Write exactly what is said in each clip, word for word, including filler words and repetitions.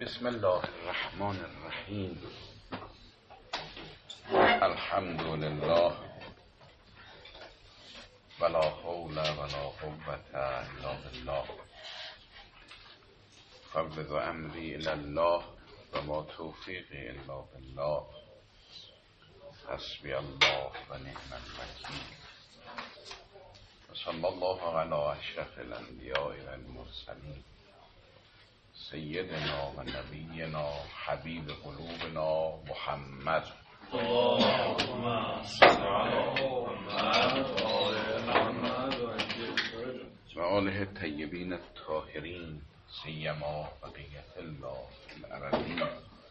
بسم الله الرحمن الرحیم. الحمد لله ولا حول ولا قوة الا بالله. فوض امری الی الله و ما توفیقی الا بالله. حسبی الله و نعم الوکیل. و صلی الله علی اشرف الانبیاء و المرسلین سیدنا و نبینا حبیب قلوبنا محمد اللهم صل علی محمد و آله الطیبین الطاهرین سیما بقیت الله الارضین.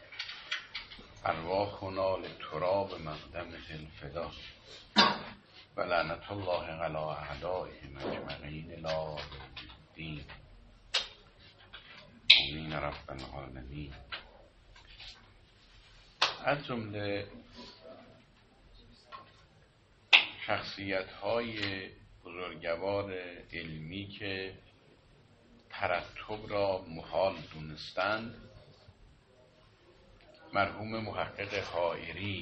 ارواحنا لتراب مقدمه الفدا و لعنت الله علی اعدائهم اجمعین الی یوم الدین. آمین رب العالمین. از جمله شخصیت های بزرگوار علمی که ترتب را محال دونستند، مرحوم محقق حائری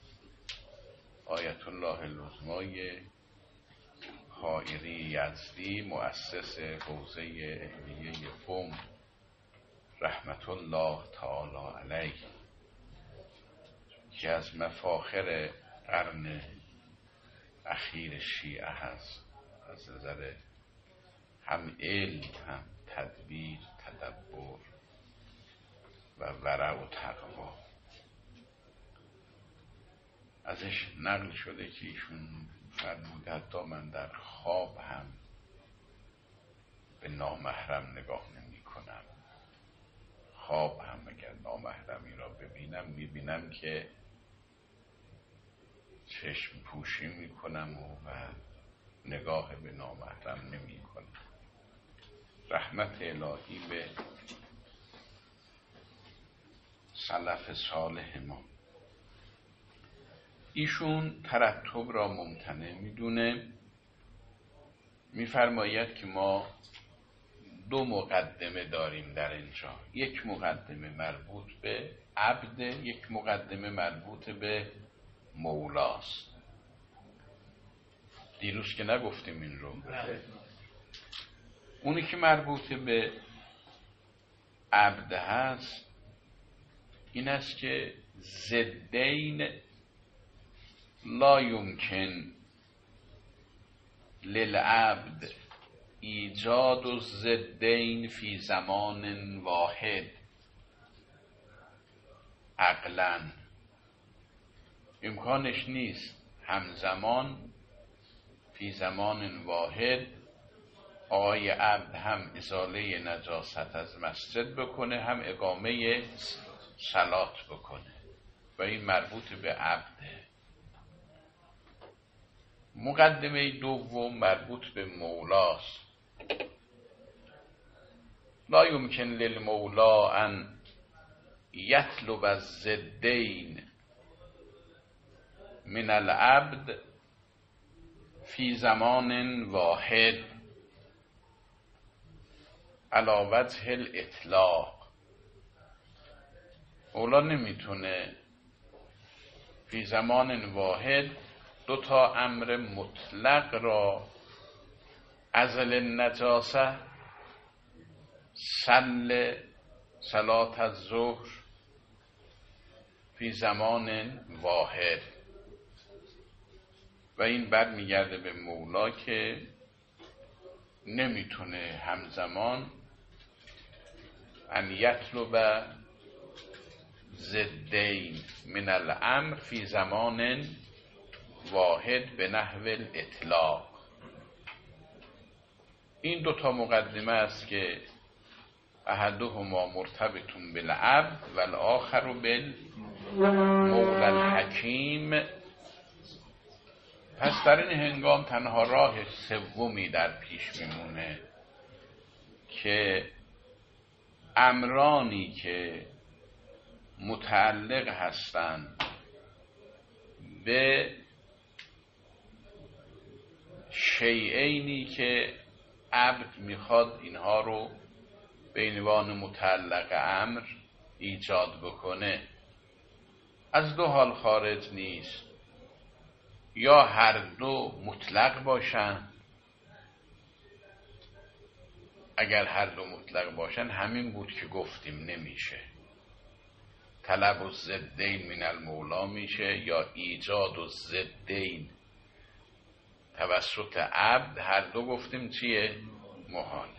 آیت الله العظمای حائری یزدی، مؤسس حوزه علمیه قم رحمت الله تعالی علیه، که از مفاخر قرن اخیر شیعه هست، از نظر هم علم هم تدبیر تدبر و ورع و تقوا. ازش نقل شده که ایشون فرموده حتی من در خواب هم به نامحرم نگاه نمی کنم. خواب هم اگر نامحرمی را ببینم میبینم که چشم پوشی میکنم و, و نگاه به نامحرم نمی کنم. رحمت الهی به سلف صالح ما. ایشون ترتب را ممتنع میدونه، میفرماید که ما دو مقدمه داریم در اینجا، یک مقدمه مربوط به عبد، یک مقدمه مربوط به مولاست. دیروز که نگفتیم این رو. اونی که مربوط به عبد هست این است که ضدین لا یمکن للعبد ایجاد و ضدین فی زمان واحد عقلاً. امکانش نیست همزمان فی زمان واحد آقای عبد هم ازاله نجاست از مسجد بکنه هم اقامه صلات بکنه، و این مربوط به عبده. مقدمه دوم مربوط به مولاست. لا یمکن للمولا ان یطلب الضدین من العبد فی زمان واحد علی وجه الاطلاق. مولا نمیتونه فی زمان واحد دو تا امر مطلق را، ازل النجاسه، صل صلات الظهر فی زمان واحد، و این بر میگرده به مولا که نمیتونه همزمان ان یطلب ضدین من الامر فی زمان واحد به نحو الاطلاق. این دوتا مقدمه است که احدهما مرتبطون بالعبد و الاخر بالمولا الحکیم. پس در این هنگام تنها راه سومی در پیش میمونه که امرانی که متعلق هستند به شیئینی که عبد میخواد اینها رو به عنوان متعلق امر ایجاد بکنه از دو حال خارج نیست، یا هر دو مطلق باشن. اگر هر دو مطلق باشن همین بود که گفتیم نمیشه، طلب الضدین من المولا میشه، یا ایجاد الضدین توسط عبد، هر دو گفتیم چیه؟ محاله.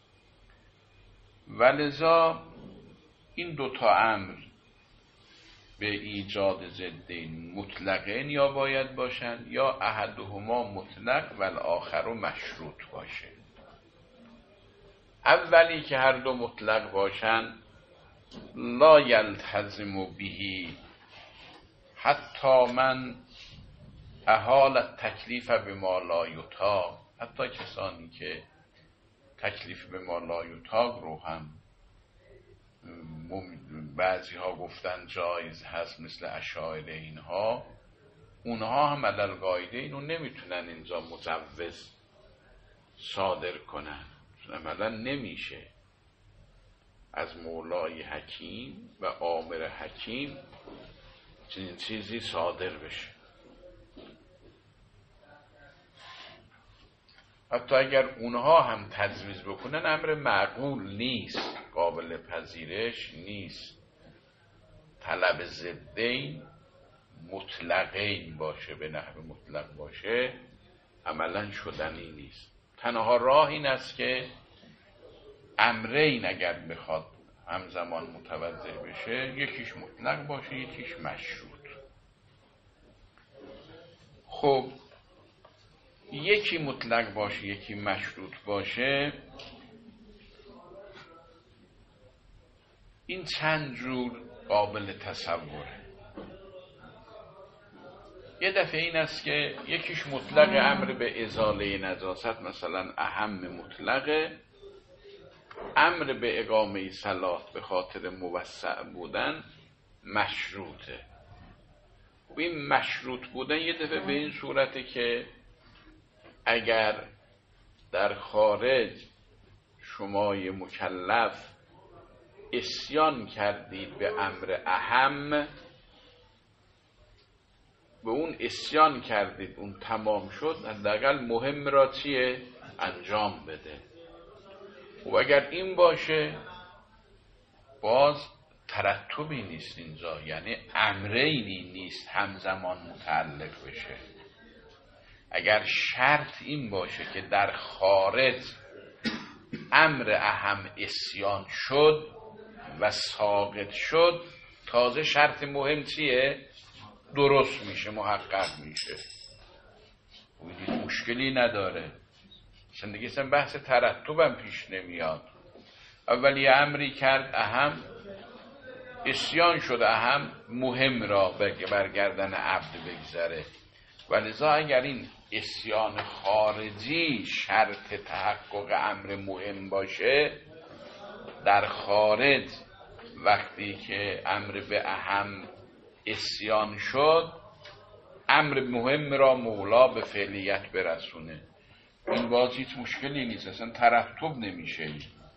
ولذا این دوتا امر به ایجاد ضدین مطلقین یا باید باشن، یا احدهما مطلق و الاخر مشروط باشه. اولی که هر دو مطلق باشن لا یلتزم بهی حتی من احال تکلیف به ما لا یطاق، حتی کسانی که تکلیف به ما لا یطاق رو هم بعضی ها گفتن جایز هست مثل اشاعره، اینها اونها هم علل قاعده اینو نمیتونن اینجا مجوز صادر کنن، عملا نمیشه از مولای حکیم و آمر حکیم چنین چیزی صادر بشه. حتی اگر اونها هم تجویز بکنن امر معقول نیست، قابل پذیرش نیست. طلب ضدین مطلقین باشه، به نحو مطلق باشه، عملا شدنی نیست. تنها راه این است که امرین اگر بخواد همزمان متوجه بشه، یکیش مطلق باشه یکیش مشروط. خب یکی مطلق باشه یکی مشروط باشه، این چند جور قابل تصوره. یه دفعه این است که یکیش مطلق امر به ازاله نجاست، مثلا اهم مطلقه، امر به اقامه صلات به خاطر موسع بودن مشروطه. و این مشروط بودن یه دفعه به این صورته که اگر در خارج شمای مکلف عصیان کردید به امر اهم، به اون عصیان کردید، اون تمام شد، حداقل مهم را چیه؟ انجام بده. و اگر این باشه باز ترتبی نیست اینجا، یعنی امرینی نیست همزمان متعلق بشه. اگر شرط این باشه که در خارج امر اهم عصیان شد و ساقط شد، تازه شرط مهم چیه؟ درست میشه، محقق میشه. مشکلی نداره، زندگی اصلا بحث ترتبم پیش نمیاد. اولی امری کرد اهم عصیان شد، اهم مهم را برگردن عبد بگذره. ولذا اگر این عصیان خارجی شرط تحقق امر مهم باشه، در خارج وقتی که امر به اهم عصیان شد، امر مهم را مولا به فعلیت برسونه، این باز هیچ مشکلی نیست، اصلا ترتب نمیشه.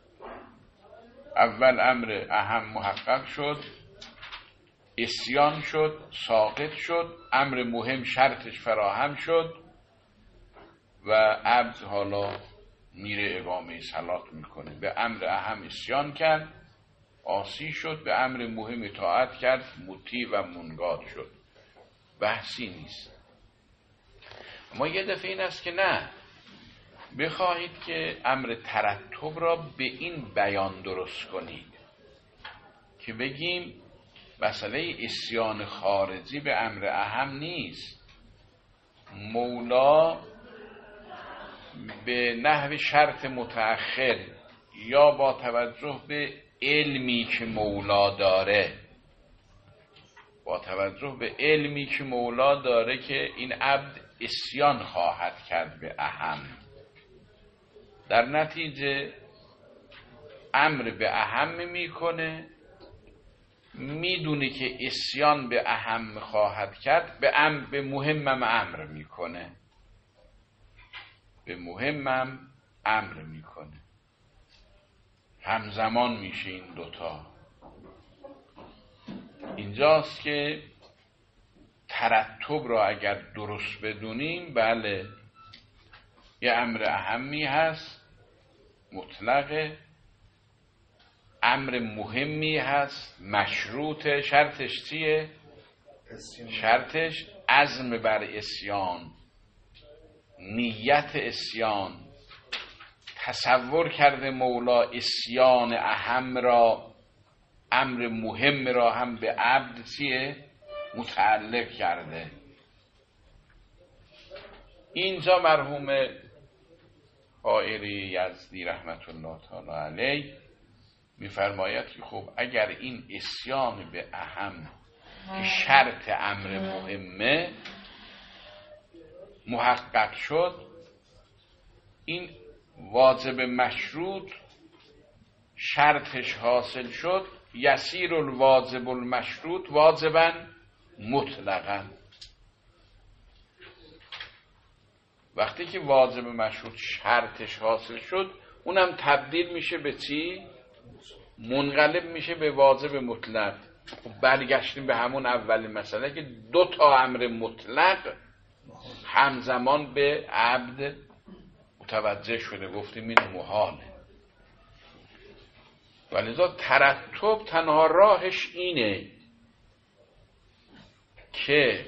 اول امر اهم محقق شد، عصیان شد، ساقط شد، امر مهم شرطش فراهم شد و عبد حالا میره اقامه صلات میکنه. به امر اهم عصیان کرد، عاصی شد، به امر مهم اطاعت کرد، مطیع و منقاد شد. بحثی نیست. اما یه دفعه این است که نه، بخواهید که امر ترتب را به این بیان درست کنید که بگیم مسئله عصیان خارجی به امر اهم نیست، مولا به نحو شرط متأخر یا با توجه به علمی که مولا داره، با توجه به علمی که مولا داره که این عبد عصیان خواهد کرد به اهم، در نتیجه امر به اهم میکنه، میدونه که عصیان به اهم خواهد کرد، به امر به مهمم امر میکنه، به مهمم امر میکنه. همزمان میشه این دوتا. اینجاست که ترتب را اگر درست بدونیم، بله یه امر اهمی هست مطلق، امر مهمی هست مشروط، شرطش چیه؟ شرطش عزم بر اسیان، نیت اسیان. تصور کرده مولا اسیان اهم را، امر مهم را هم به عبد چیه؟ متعلق کرده. اینجا مرحوم حائری یزدی رحمت الله تعالی علیه میفرماید که خب اگر این اسیان به اهم که شرط امر مهمه محقق شد، این واجب مشروط شرطش حاصل شد، یسیر الواجب المشروط واجبا مطلقا. وقتی که واجب مشروط شرطش حاصل شد، اونم تبدیل میشه به چی؟ منقلب میشه به واجب مطلق. برگشتیم به همون اول مسئله که دو تا امر مطلق همزمان به عبد متوجه شده، گفتیم این محاله. ولذا ترتب تنها راهش اینه که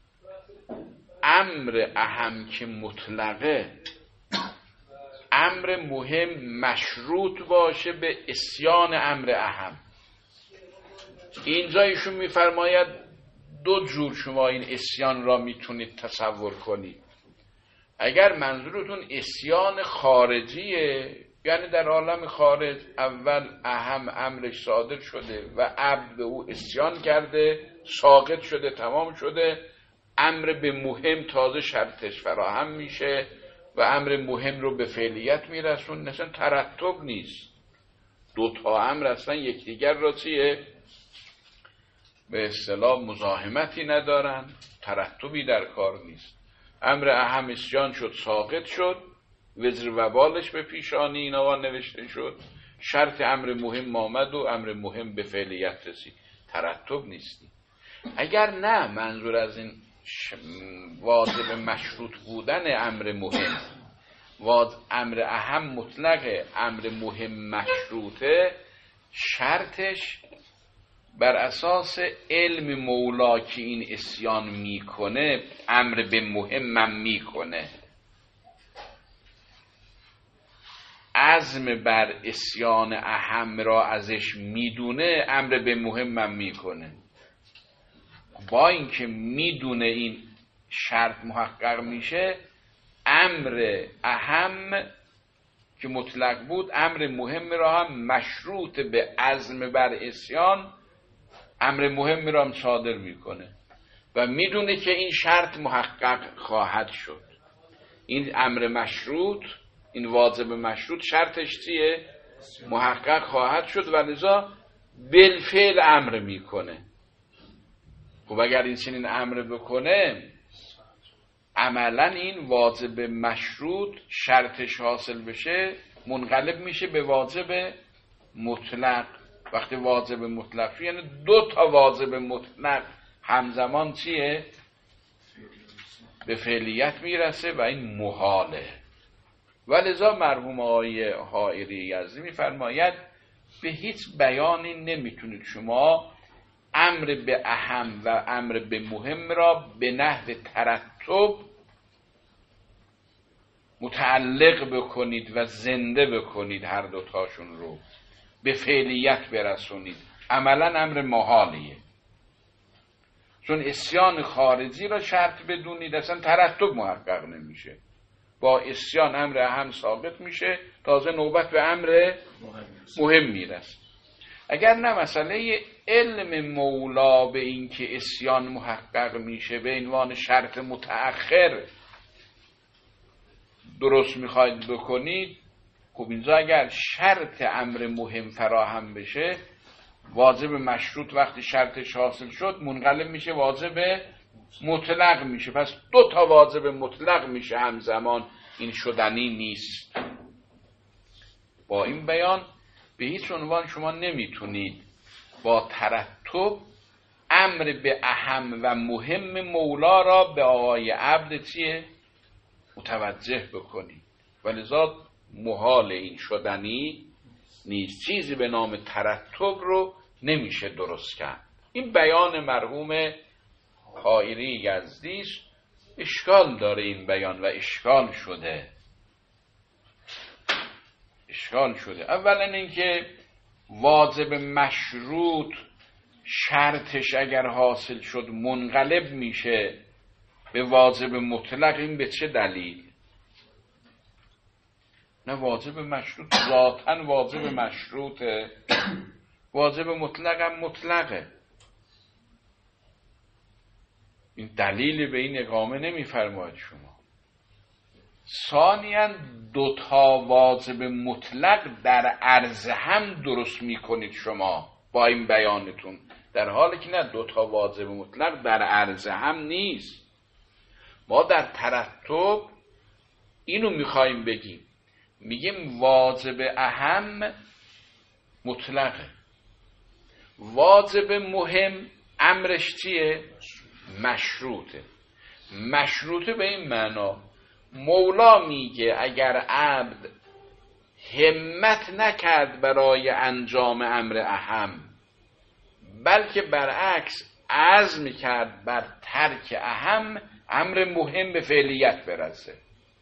امر اهم که مطلقه، امر مهم مشروط باشه به اسیان امر اهم. اینجا ایشون میفرماید دو جور شما این اسیان را میتونید تصور کنید. اگر منظورتون اسیان خارجیه، یعنی در عالم خارج اول اهم امرش صادر شده و عبد به او اسیان کرده، ساقط شده، تمام شده، امر به مهم تازه شرطش فراهم میشه و امر مهم رو به فعلیت میرسون. اصلا ترتب نیست، دو تا امر اصلا یکدیگر را چیه؟ به اصطلاح مزاحمتی ندارن، ترتبی در کار نیست. امر اهم اسیان شد، ساقط شد، وزر و بالش به پیشانی این آقا نوشته شد، شرط امر مهم آمد و امر مهم به فعلیت رسید. ترتب نیستی. اگر نه منظور از این واجب مشروط بودن امر مهم، واجب امر اهم مطلقه، امر مهم مشروطه، شرطش بر اساس علم مولا که این اسیان میکنه امر به مهمم میکنه، عزم بر اسیان اهم را ازش میدونه، امر به مهمم میکنه. با اینکه میدونه این شرط محقق میشه، امر اهم که مطلق بود امر مهم را هم مشروط به عزم بر اسیان امر مهم را هم صادر میکنه و میدونه که این شرط محقق خواهد شد. این امر مشروط، این واجب مشروط شرطش چیه؟ محقق خواهد شد و لذا بالفعل امر میکنه. خب اگر این چنین امر بکنه، عملا این واجب مشروط شرطش حاصل بشه، منقلب میشه به واجب مطلق. وقتی واجب مطلق یعنی دو تا واجب مطلق همزمان چیه؟ به فعلیت میرسه و این محاله. ولذا مرحوم آقای حائری یزدی میفرماید به هیچ بیانی نمیتونید شما امر به اهم و امر به مهم را به نحو ترتب متعلق بکنید و زنده بکنید، هر دوتاشون رو به فعلیت برسونید. عملا امر محالیه، چون اسیان خارجی را شرط بدونید اصلا ترتب محقق نمیشه. با اسیان امر اهم ثابت میشه، تازه نوبت به امر مهم میرسه. اگر نه مسئله علم مولا به این که اسیان محقق میشه به عنوان شرط متأخر درست میخواید بکنید، خب اینجا اگر شرط امر مهم فراهم بشه، واجب مشروط وقتی شرطش حاصل شد منقلب میشه واجب مطلق میشه. پس دو تا واجب مطلق میشه همزمان، این شدنی نیست. با این بیان به هیچ عنوان شما نمیتونید با ترتب امر به اهم و مهم مولا را به آقای عبد چیه؟ متوجه بکنی. ولذا محال این شدنی نیست. چیزی به نام ترتب رو نمیشه درست کرد. این بیان مرحوم حائری یزدی اشکال داره این بیان و اشکال شده اشکال شده اولا اینکه واجب مشروط شرطش اگر حاصل شد منقلب میشه به واجب مطلق. این به چه دلیل؟ نه واجب مشروط ذاتاً واجب مشروطه، واجب مطلق هم مطلقه. این دلیل به این اقامه نمیفرماید شما. ثانیاً دوتا واجب مطلق در عرض هم درست میکنید شما با این بیانتون، در حالی که نه، دوتا واجب مطلق در عرض هم نیست. ما در ترتب اینو میخوایم بگیم، میگیم واجب اهم مطلقه، واجب مهم امرش چیه؟ مشروطه. مشروطه به این معنا مولا میگه اگر عبد همت نکرد برای انجام امر اهم، بلکه برعکس عزم کرد بر ترک اهم، امر مهم به فعلیت برسه.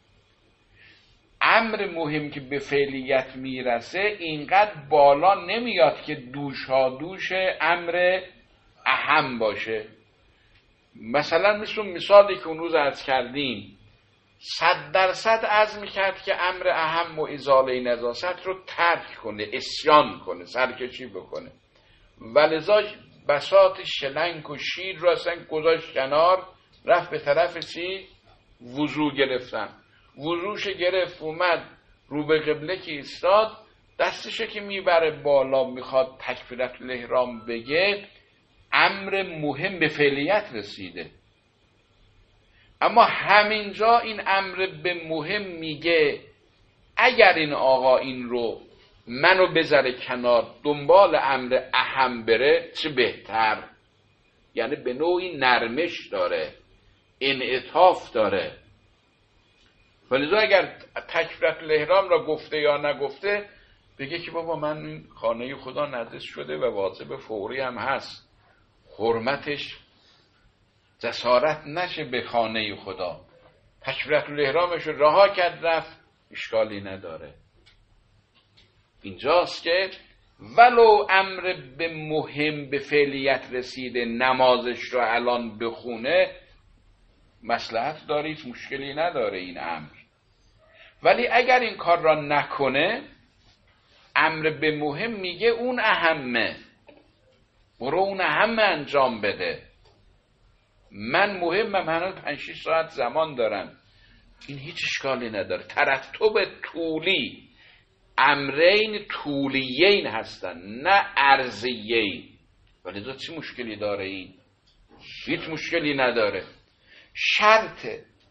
امر مهم که به فعلیت میرسه اینقدر بالا نمیاد که دوشا دوش امر اهم باشه. مثلا مثل مثالی که اون روز عرض کردیم، صد درصد عزم کرد که امر اهم و ازاله نجاست رو ترک کنه، عصیان کنه، سرکشی بکنه، ولذا بساط شلنگ و شیر رو اصلا گذاشت کنار، رفت به طرف چی؟ وضو گرفتن. وضوش گرفت، اومد رو به قبله که ایستاد، دستشه که میبره بالا میخواد تکبیرت الاحرام بگه، امر مهم به فعلیت رسیده. اما همینجا این امر به مهم میگه اگر این آقا این رو منو بذاره کنار دنبال امر اهم بره چه بهتر. یعنی به نوعی نرمش داره، انعطاف داره. ولذا اگر تکبیرت الاحرام را گفته یا نگفته، بگه که بابا من این خانه خدا نجس شده و واجب فوری هم هست، حرمتش جسارت نشه به خانه خدا، تکبیرت الاحرامش رو رها کرد رفت، اشکالی نداره. اینجاست که ولو امر به مهم به فعلیت رسیده، نمازش رو الان بخونه مصلحت دارید، مشکلی نداره این امر. ولی اگر این کار را نکنه، امر به مهم میگه اون اهمه، برو اون اهم انجام بده. من مهمم، هنوز پنج شش ساعت زمان دارم، این هیچ اشکالی نداره. ترتب طولی، امرین طولیین هستن نه عرضیین. ولی چی مشکلی داره این؟ هیچ مشکلی نداره. شرط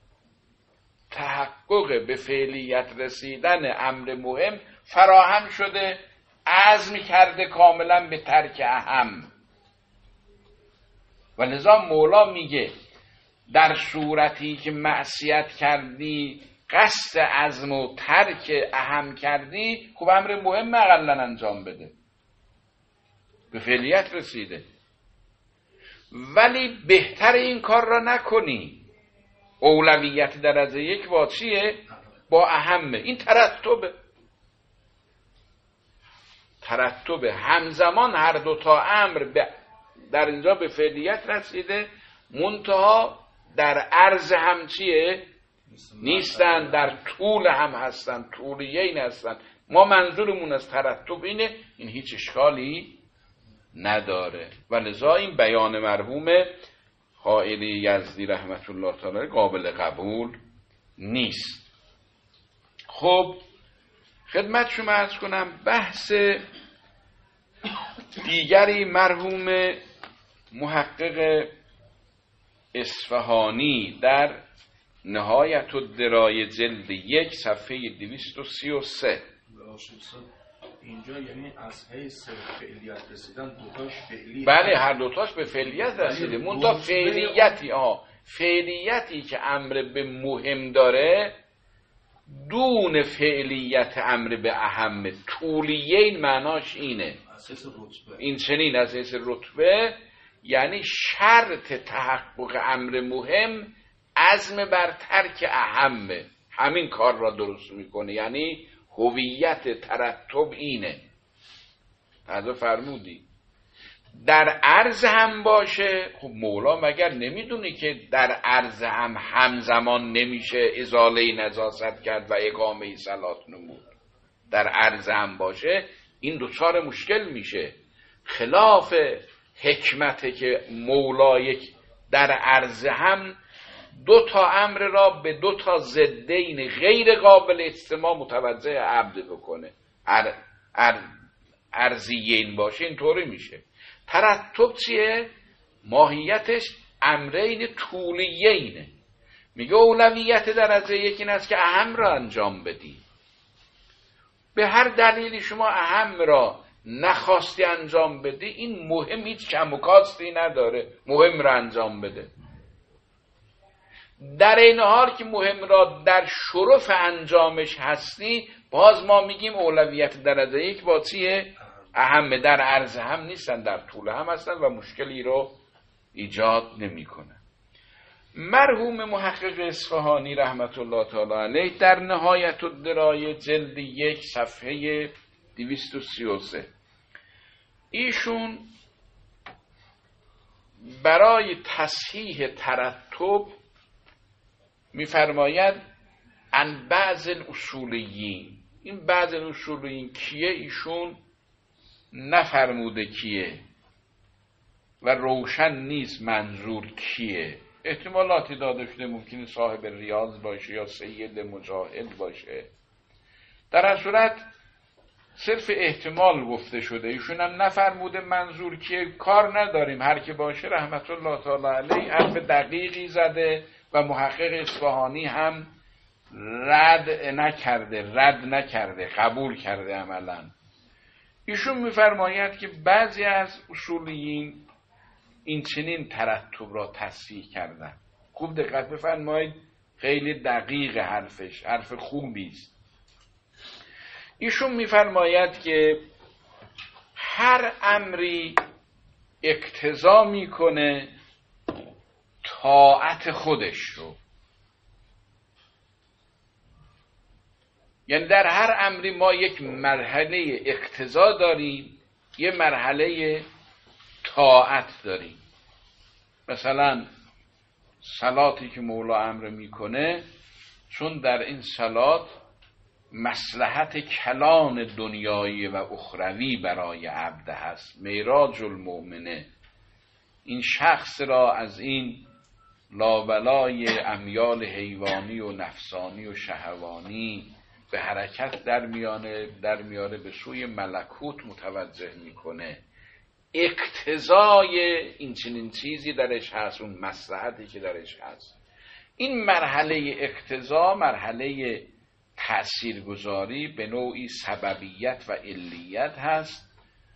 تحقق به فعلیت رسیدن امر مهم فراهم شده، عزم کرده کاملا به ترک اهم. و لذا مولا میگه در صورتی که معصیت کردی، قصد عزم و ترک اهم کردی، خب امر مهم اقلا انجام بده، به فعلیت رسیده. ولی بهتر این کار را نکنی. اولویت درجه یک با چیه؟ با اهمه. این ترتبه، ترتبه همزمان هر دوتا امر در اینجا به فعلیت رسیده، منتها در عرض هم چیه؟ نیستن، در طول هم هستن، طولیین هستن. ما منظورمون از ترتب اینه، این هیچ اشکالی نداره. ولذا این بیان مرحوم حائری یزدی رحمت الله تعالی قابل قبول نیست. خب خدمت شما عرض کنم بحث دیگری مرحوم محقق اصفهانی در نهایت الدرایه جلد یک صفحه دویست و سی و سه، اینجا یعنی از حیث فعلیت رسیدن دوتاش فعلی، بله هر دوتاش به فعلیت رسیده، منتها فعلیتی ها فعلیتی که امر به مهم داره دون فعلیت امر به اهم. طولیه این معناش اینه، این چنین از حیث رتبه، یعنی شرط تحقق امر مهم عزم بر ترک اهمه، همین کار را درست میکنه. یعنی هویت ترتب اینه. حضرت فرمودی در عرض هم باشه. خب مولا مگر نمیدونی که در عرض هم همزمان نمیشه ازاله نجاست کرد و اقامه صلات نمود؟ در عرض هم باشه این دوچار مشکل میشه. خلاف حکمته که مولا یک در عرض هم دو تا امر را به دو تا ضدین غیر قابل اجتماع متوجه عبد بکنه. ار ار ارضیین باشه اینطوری میشه. ترتب چیه؟ ماهیتش امرین طولیینه. میگه اولویت درجه یک این است که اهم را انجام بدی. به هر دلیلی شما اهم را نخواستی انجام بدی، این مهم هیچ کم و کاستی نداره، مهم را انجام بده. در این حال که مهم را در شرف انجامش هستی، باز ما میگیم اولویت درجه یک با چیه؟ اهم. در عرض هم نیستن، در طول هم هستن و مشکلی رو ایجاد نمی کنن. مرحوم محقق اصفهانی رحمت الله تعالی علیه در نهایت الدرایه جلد یک صفحه دویست و سی و سه ایشون برای تصحیح ترتب میفرماید ان بعض الاصولیین. این بعض الاصولیین کیه؟ ایشون نفرموده کیه و روشن نیست منظور کیه. احتمالاتی داده شده، ممکنه صاحب ریاض باشه یا سید مجاهد باشه. در هر صورت صرف احتمال گفته شده، ایشون هم نفرموده منظور کیه. کار نداریم، هر که باشه رحمت الله تعالی علیه حرف دقیقی زده و محقق اصفهانی هم رد نکرده رد نکرده قبول کرده عملا. ایشون میفرماید که بعضی از اصولیین این چنین ترتب را تصحیح کردن. خوب دقت بفرمایید، خیلی دقیق حرفش، حرف خوبی است. ایشون میفرماید که هر امری اقتضا میکنه طاعت خودش رو. یعنی در هر امری ما یک مرحله اقتضا داریم، یه مرحله طاعت داریم. مثلا صلاتی که مولا امر میکنه، چون در این صلات مصلحت کلان دنیایی و اخروی برای عبد هست، معراج المؤمنه، این شخص را از این لابلای امیال حیوانی و نفسانی و شهوانی به حرکت در میانه در میاره به سوی ملکوت متوجه میکنه. اقتضای این چنین چیزی درش هست، اون مصلحتی که درش هست. این مرحله اقتضا مرحله تأثیرگذاری به نوعی سببیت و علیت هست.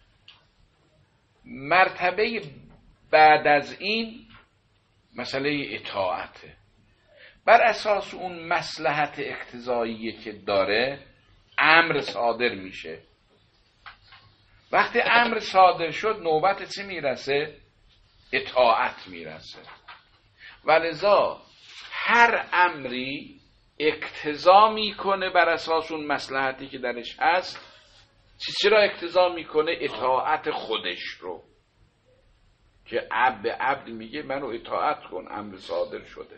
مرتبه بعد از این مسئله اطاعته. بر اساس اون مصلحت اقتضایی که داره امر صادر میشه. وقتی امر صادر شد نوبت چی میرسه؟ اطاعت میرسه. ولذا هر امری اقتضا میکنه بر اساس اون مصلحتی که درش هست. چی چرا اقتضا میکنه؟ اطاعت خودش رو، که عبد عبد میگه منو اطاعت کن، امر صادر شده.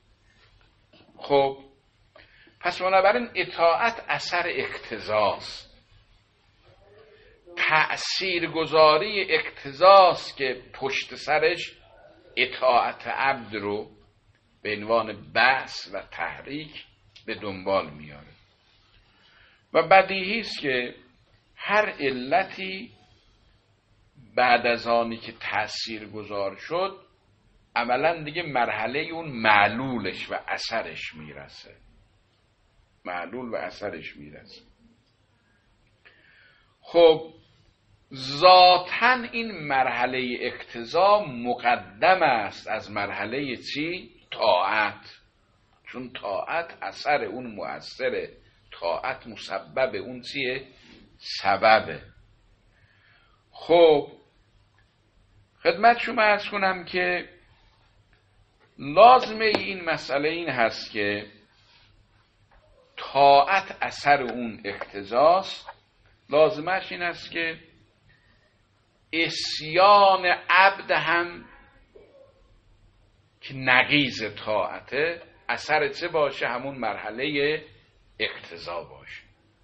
خب پس بنابراین اطاعت اثر اقتضاست، تأثیر گذاری اقتضاست که پشت سرش اطاعت عبد رو به عنوان بحث و تحریک به دنبال میاره. و بدیهی است که هر علتی بعد از آنی که تأثیر گذار شد عملا دیگه مرحله اون معلولش و اثرش میرسه. معلول و اثرش میرسه. خب ذاتاً این مرحله اقتضا مقدم است از مرحله چی؟ طاعت. چون طاعت اثر اون مؤثره، طاعت مسبب اون چیه؟ سببه. خب خدمت شما عرض کنم که لازمه این مسئله این هست که طاعت اثر اون اقتضاست. لازمش این است که عصیان عبد هم که نقیض طاعته اثر چه باشه؟ همون مرحله اقتضا باشه.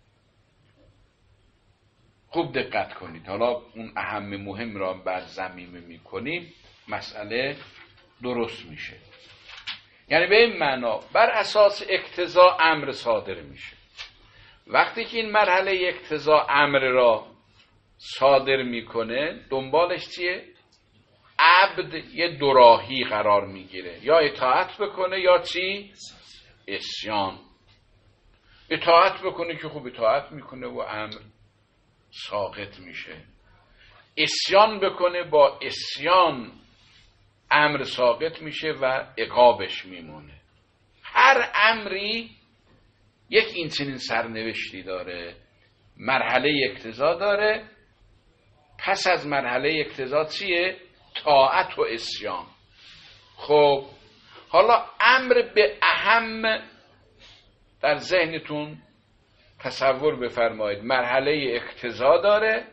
خوب دقت کنید. حالا اون اهم مهم را بر ضمیمه میکنیم، مسئله درست میشه. یعنی به این معنا بر اساس اقتضا امر صادر میشه. وقتی که این مرحله اقتضا امر را صادر میکنه، دنبالش چیه؟ عبد یه دوراهی قرار میگیره، یا اطاعت بکنه یا چی؟ عصیان. اطاعت بکنه که خوب اطاعت میکنه و امر ساقط میشه. عصیان بکنه، با عصیان امر ساقط میشه و عقابش میمونه. هر امری یک این چنین سرنوشتی داره. مرحله اقتضا داره، پس از مرحله اقتضا چیه؟ طاعت و عصیان. خب حالا امر به اهم در ذهنتون تصور بفرمایید. مرحله اقتضا داره،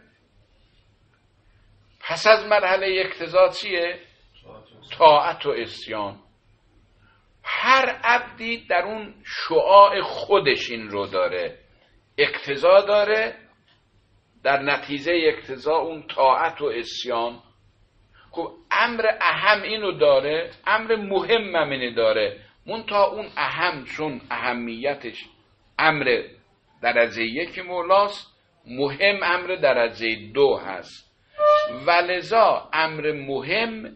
پس از مرحله اقتضا چیه؟ طاعت و عصیان. هر عبدی در اون شعاع خودش این رو داره. اقتضا داره، در نتیجه اقتضا اون طاعت و عصیان. خب امر اهم اینو داره، امر مهم هم اینو داره. منتها اون اهم چون اهمیتش امر درجه یک مولاست، مهم امر درجه دو هست. ولذا امر مهم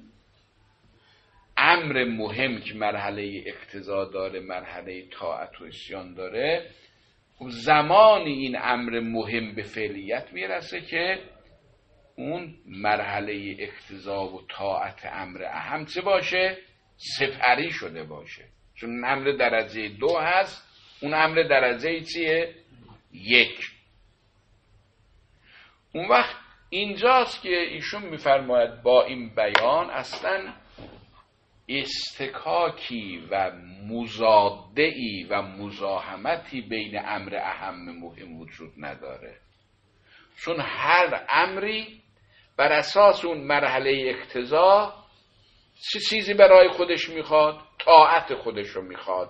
امر مهم که مرحله اقتضا داره، مرحله طاعت و عصیان داره، خب زمانی این امر مهم به فعلیت میرسه که اون مرحله اقتضا و طاعت امر اهم چه باشه؟ سپری شده باشه. چون امر درجه دو هست، اون امر درجه چیه؟ یک. اون وقت اینجاست که ایشون میفرماید با این بیان اصلا استکاکی و مضاده‌ای و مزاحمتی بین امر اهم مهم وجود نداره. چون هر امری بر اساس اون مرحله اقتضا چه چیزی برای خودش میخواد؟ طاعت خودش رو میخواد.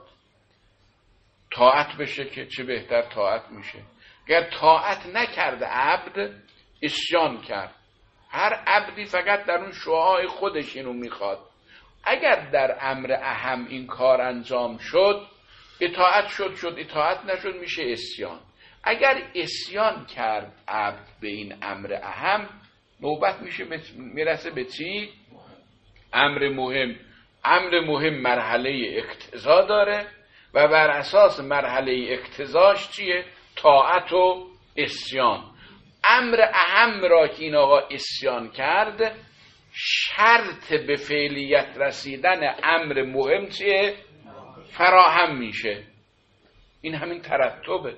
طاعت بشه که چه بهتر طاعت میشه. اگر طاعت نکرده عبد، عصیان کرد. هر عبدی فقط در اون شعاع خودش اینو میخواد. اگر در امر اهم این کار انجام شد، اطاعت شد شد، اطاعت نشد میشه عصیان. اگر عصیان کرد عبد به این امر اهم، نوبت میشه میرسه به چی؟ امر مهم. امر مهم مرحله اقتضا داره و بر اساس مرحله اقتضاش چیه؟ طاعت و عصیان. امر اهم را که این آقا عصیان کرد، شرط به فعلیت رسیدن امر مهم چیه؟ فراهم میشه. این همین ترتبه.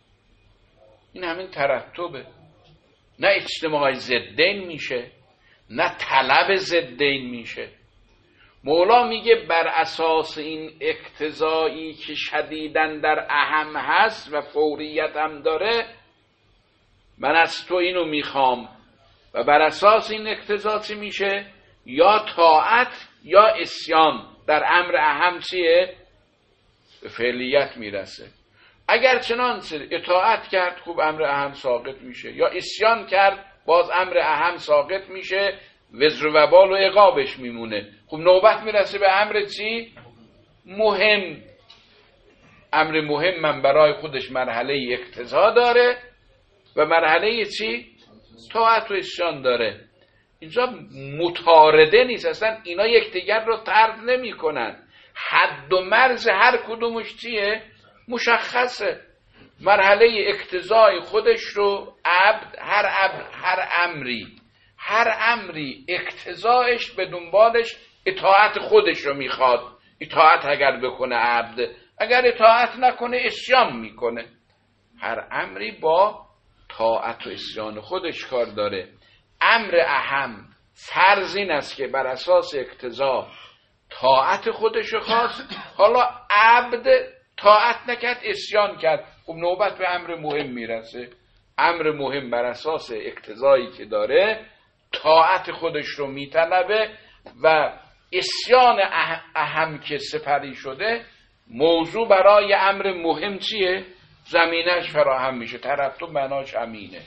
این همین ترتبه. نه اجتماع ضدین میشه، نه طلب ضدین میشه. مولا میگه بر اساس این اقتضایی که شدیداً در اهم هست و فوریت هم داره، من از تو اینو میخوام و بر اساس این اقتضا چی میشه؟ یا طاعت یا عصیان در امر اهم چیه؟ به فعلیت میرسه. اگر چنانچه اطاعت کرد، خوب امر اهم ساقط میشه، یا عصیان کرد، باز امر اهم ساقط میشه، وزر و وبال و عقابش میمونه. خوب نوبت میرسه به امر چی؟ مهم. امر مهم من برای خودش مرحله اقتضا داره و مرحله چی؟ طاعت و عصیان داره. اینجا متعارضه نیست، اصلا اینا یکدیگر رو طرد نمی کنن. حد و مرز هر کدومش چیه؟ مشخصه. مرحله اقتضای خودش رو عبد هر عبد هر امری هر امری اقتضایش به دنبالش اطاعت خودش رو میخواد. اطاعت اگر بکنه عبد، اگر اطاعت نکنه اسیان میکنه. هر امری با طاعت و اسیان خودش کار داره. امر اهم فرض این است که بر اساس اقتضا طاعت خودش رو خواست. حالا عبد طاعت نکرد، اسیان کرد، خب نوبت به امر مهم میرسه. امر مهم بر اساس اقتضایی که داره طاعت خودش رو میطلبه و اسیان اهم که سپری شده موضوع برای امر مهم چیه؟ زمینش فراهم میشه. ترتب معناش همینه.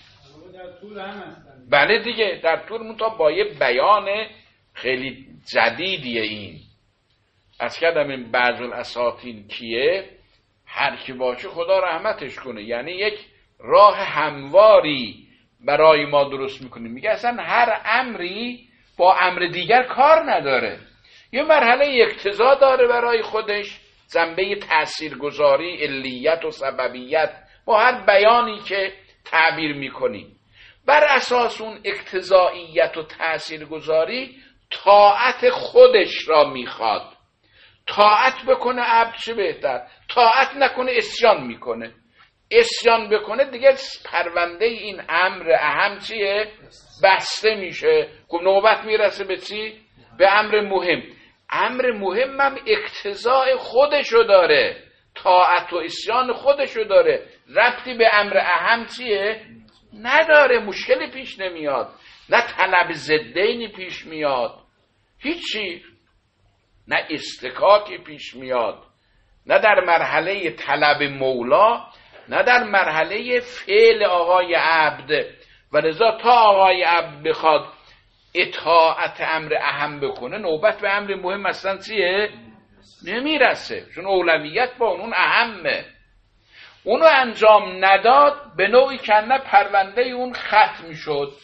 بله دیگه، در طول منتها با یه بیان خیلی جدیدیه. این از کردم این بعض الاساطین کیه؟ هر کی باشه خدا رحمتش کنه. یعنی یک راه همواری برای ما درست میکنه. میگه اصلا هر امری با امر دیگر کار نداره. یه مرحله اقتضا داره برای خودش، جنبه تاثیرگذاری، علیت و سببیت. با هر بیانی که تعبیر میکنیم بر اساس اون اقتضاییت و تاثیرگذاری طاعت خودش را میخواد. طاعت بکنه عبد چه بهتر، طاعت نکنه اسیان میکنه. اسیان بکنه دیگه پرونده این امر اهم چیه؟ بسته میشه. خب نوبت میرسه به چی؟ به امر مهم. امر مهم هم اقتضاء خودشو داره، طاعت و اسیان خودشو داره، ربطی به امر اهم چیه؟ نداره. مشکلی پیش نمیاد، نه طلب ضدینی پیش میاد، هیچی، نه استکاکی پیش میاد، نه در مرحله طلب مولا، نه در مرحله فعل آقای عبد. و لذا تا آقای عبد بخواد اطاعت امر اهم بکنه نوبت به امر مهم اصلا چیه؟ نمیرسه، چون اولویت با اون اهمه. اونو انجام نداد به نوعی کنه پرونده اون ختم شد.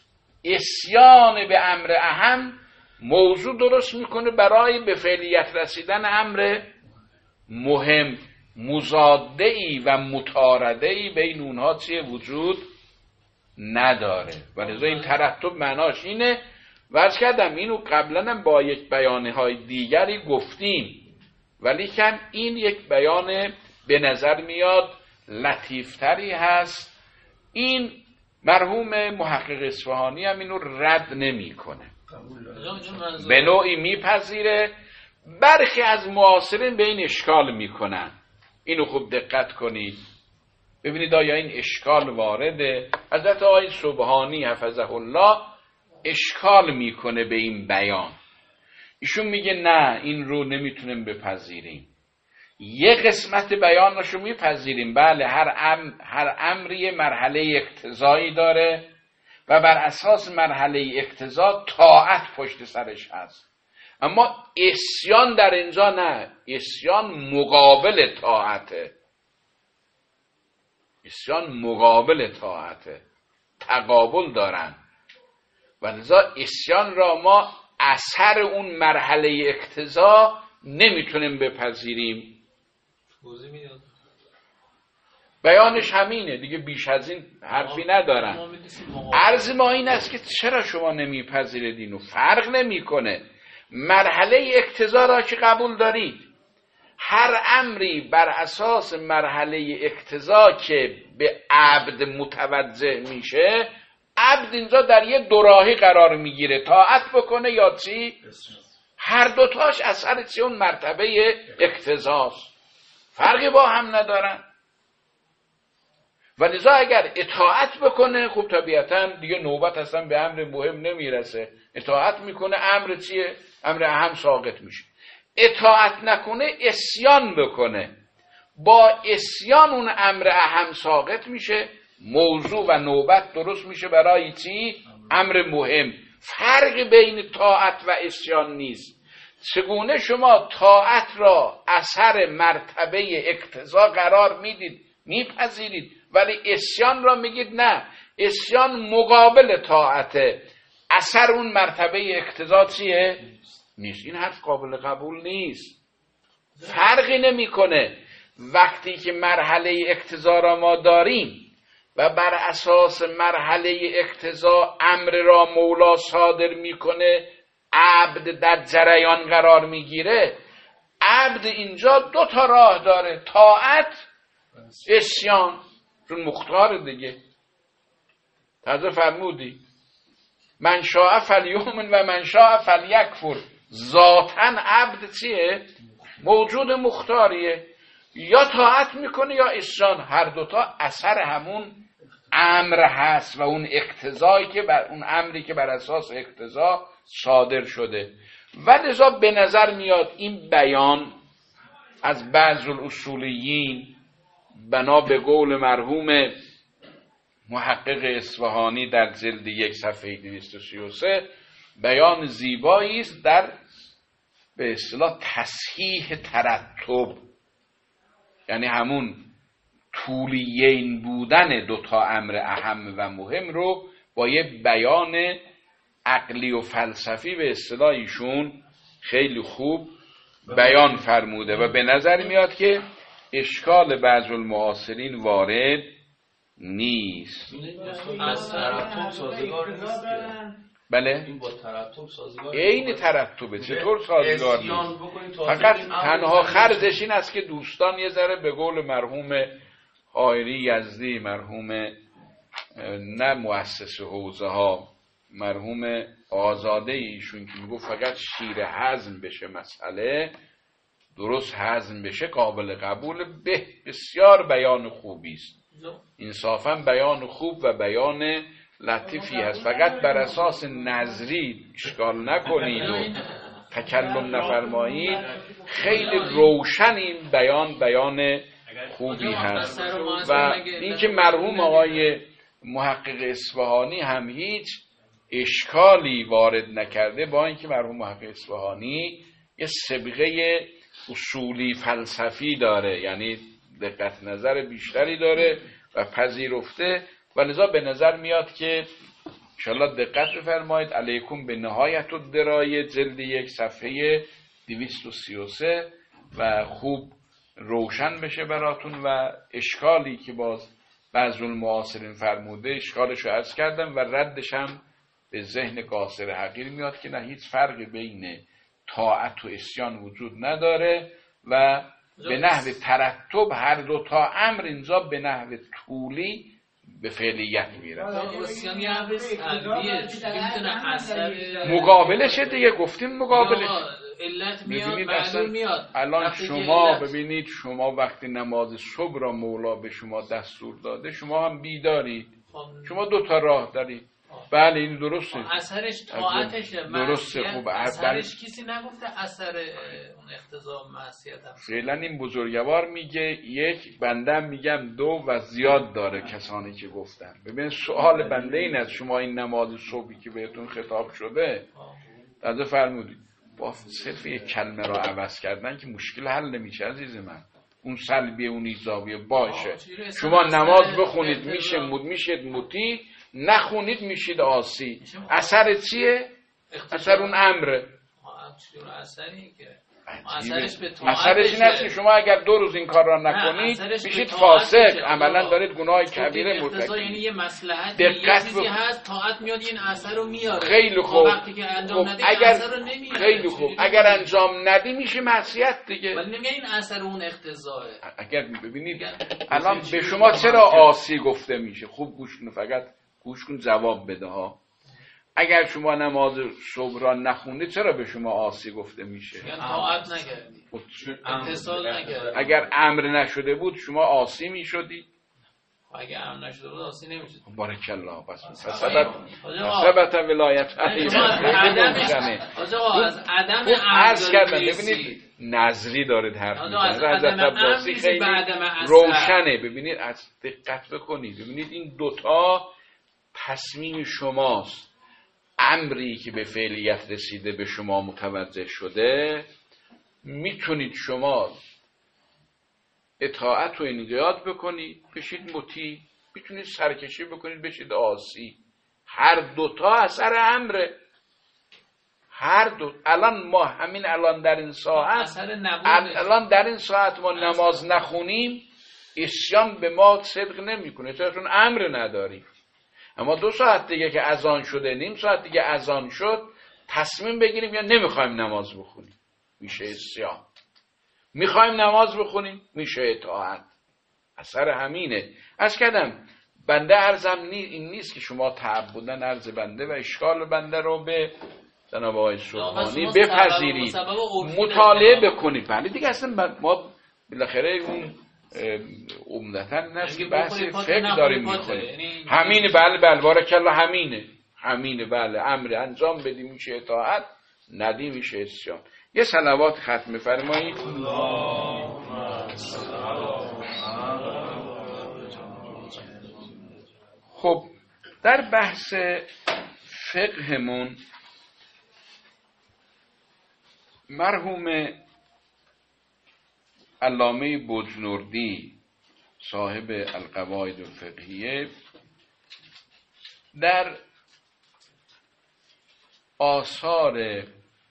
اسیان به امر اهم موضوع درست میکنه برای به فعلیت رسیدن امر مهم. مضاده ای و متارده ای بین اونها چیه؟ وجود نداره. و لذا این ترتب معناش اینه. ورز کردم اینو قبلا هم با یک بیانه های دیگری گفتیم، ولی کن این یک بیان به نظر میاد لطیفتری هست. این مرحوم محقق اصفهانی هم اینو رد نمی کنه، به نوعی میپذیره. برخی از معاصرین به این اشکال میکنن. اینو خوب دقت کنید ببینید آیا این اشکال وارده. حضرت آقای سبحانی حفظه الله اشکال میکنه به این بیان. ایشون میگه نه، این رو نمیتونیم بپذیریم. یه قسمت بیانشو میپذیریم، بله، هر ام هر امری مرحله اقتضایی داره و بر اساس مرحله اقتضا طاعت پشت سرش هست. اما اسیان در اینجا نه، اسیان مقابل طاعته. اسیان مقابل طاعته، تقابل دارن. و لذا اسیان را ما اثر اون مرحله اقتضا نمیتونیم بپذیریم. بیانش همینه دیگه، بیش از این حرفی ندارن. عرض ما این است که چرا شما نمیپذیرید؟ اینو فرق نمیکنه. مرحله اقتضا را که قبول دارید، هر امری بر اساس مرحله اقتضا که به عبد متوجه میشه، عبد اینجا در یه دوراهی قرار میگیره، طاعت بکنه یا چی؟ هر دوتاش اثر چی؟ اون مرتبه اقتضاست، فرقی با هم ندارن. و لذا اگر اطاعت بکنه خب طبیعتا دیگه نوبت اصلا به امر مهم نمیرسه. اطاعت میکنه، امر چیه؟ امر اهم ساقط میشه. اطاعت نکنه، اسیان بکنه، با اسیان اون امر اهم ساقط میشه. موضوع و نوبت درست میشه برای چی؟ امر مهم. فرق بین طاعت و اسیان نیست. چگونه شما طاعت را اثر مرتبه اقتضا قرار میدید، میپذیرید، ولی اسیان را میگید نه، اسیان مقابل طاعته، اثر اون مرتبه اقتضا چیه؟ نیست. این حرف قابل قبول نیست، فرقی نمیکنه. وقتی که مرحله اقتضا را ما داریم و بر اساس مرحله اقتضا امر را مولا صادر میکنه، عبد در جریان قرار میگیره. عبد اینجا دو تا راه داره، طاعت، عصیان، چون مختار دیگه. تازه فرمودی من شاء فلیؤمن و من شاء فلیکفر. ذاتاً عبد چیه؟ موجود مختاریه، یا طاعت میکنه یا عصیان. هر دوتا اثر همون امر هست و اون اقتضایی که بر اون امری که بر اساس اقتضا صادر شده. و لذا به نظر میاد این بیان از بعض الاصولیین بنا به قول مرحوم محقق اصفهانی در جلد یک صفحه دویست و سی و سه بیان زیبایی است در به اصطلاح تصحیح ترتب، یعنی همون طولیین بودن دوتا امر اهم و مهم رو با یه بیان عقلی و فلسفی به اصطلاح ایشون خیلی خوب بیان فرموده و به نظر میاد که اشکال بعض المعاصرین وارد نیست. از ترتب سازگار نیست. بله این با ترتب سازگار این ترتبه. چطور سازگار نیست؟ فقط تنها خرجش این است که دوستان یه ذره به قول مرحوم حائری یزدی، مرحوم نه مؤسس حوزه ها، مرحوم آزاده ایشون که میگو فقط شیر هضم بشه مسئله، درست هضم بشه، قابل قبول، به بسیار بیان خوبی است. انصافا بیان خوب و بیان لطیفی هست. فقط بر اساس نظری اشکال نکنید و تکلم نفرمایید. خیلی روشن این بیان بیان خوبی هست. و اینکه مرحوم آقای محقق اصفهانی هم هیچ اشکالی وارد نکرده، با اینکه مرحوم محقق اصفهانی یه سابقه اصولی فلسفی داره، یعنی دقت نظر بیشتری داره و پذیرفته، و لذا به نظر میاد که انشاءالله دقت بفرمایید علیکم به نهایت الدرایه جلد یک صفحه دویست و سی و سه و خوب روشن بشه براتون. و اشکالی که باز بعض المعاصرین فرموده اشکالشو عرض کردم و ردش هم به ذهن قاصر حقیر میاد که نه، هیچ فرقی بین طاعت و عصیان وجود نداره و به نحو ترتب هر دو تا امر اینجا به نحو طولی به فعلیت میره. عصیان یه امر سلبیه، میتونه اثر مقابلشه دیگه، گفتیم مقابلش. علت میاد، معلول میاد. الان شما ببینید، شما وقتی نماز صبح را مولا به شما دستور داده، شما هم بیدارید، شما دو تا راه دارید. بله این درسته، اثرش طاعتشه، درسته. خوب اثرش کسی نگفته اثر اون اقتضا معصیت هم. فعلا این بزرگوار میگه یک، بنده میگم دو و زیاد داره کسانی که گفتن. ببین سوال بنده این است، شما این نماز صبحی که بهتون خطاب شده تازه فرمودید با صرف یک کلمه را عوض کردن که مشکل حل نمیشه عزیز من. اون سلبیه اون ایجابیه باشه. شما نماز بخونید میشه مود میشید مطیع، نخونید میشید عاصی. اثر چیه؟ اثر اون امره. اثری که اثرش به طاعت، اثرش این است که شما اگر دو روز این کار را نکنید میشید فاسق، عملا دارید گناه کبیره مرتکب. یعنی یه مصلحت یه چیزی هست، طاعت میاد این اثر رو میاره. خیلی خوب. وقتی که انجام ندی اگر اثر رو نمیاره. خیلی خوب. اگر انجام ندی میشه معصیت دیگه. ولی نمیگه این اثر اون اقتضاه. اگر ببینید الان به شما چرا عاصی گفته میشه؟ خوب گوش کن، فقط گوش کن جواب بده ها. اگر شما نماز صبح را نخونید چرا به شما عاصی گفته میشه؟ یعنی طاعت نکردی، امتصال نکردی. اگر امر نشده بود شما عاصی میشدید؟ اگر امر نشده بود عاصی نمیشد. بارک الله. پس ثبت ثبت ولایت از عدم عرض کردم. ببینید نظری دارید حرف میزنید، حضرت عباسی خیلی روشنه. ببینید از دقت بکنید، ببینید این دوتا تصمیم شماست. امری که به فعلیت رسیده به شما متوجه شده، میتونید شما اطاعت و انقیاد بکنید بشید مطیع، میتونید سرکشی بکنید بشید عاصی. هر دوتا اثر امره، هر دو الان ما همین الان در این ساعت اثر نبود الان در این ساعت ما نماز نخونیم عصیان به ما صدق نمیکنه چون امر نداریم. اما دو ساعت دیگه که اذان شده، نیم ساعت دیگه اذان شد، تصمیم بگیریم یا نمیخوایم نماز بخونیم، میشه عصیان. میخوایم نماز بخونیم، میشه اطاعت. اثر همینه. از کردم بنده عرضم نی... این نیست که شما تعبدن عرض بنده و اشکال بنده رو به جناب آقای سبحانی بپذیرید، مطالعه بکنید. بله دیگه اصلا ما بالاخره اون عمدتاً نست که بحث فقه داریم میکنیم. همینه. بله بله بارک الله. همینه همینه بله. امر انجام بدیم میشه اطاعت، ندیم میشه عصیان. یه صلوات ختم فرمایید. خب در بحث فقهمون مرحوم علامه بجنوردی صاحب القواعد الفقهیه در آثار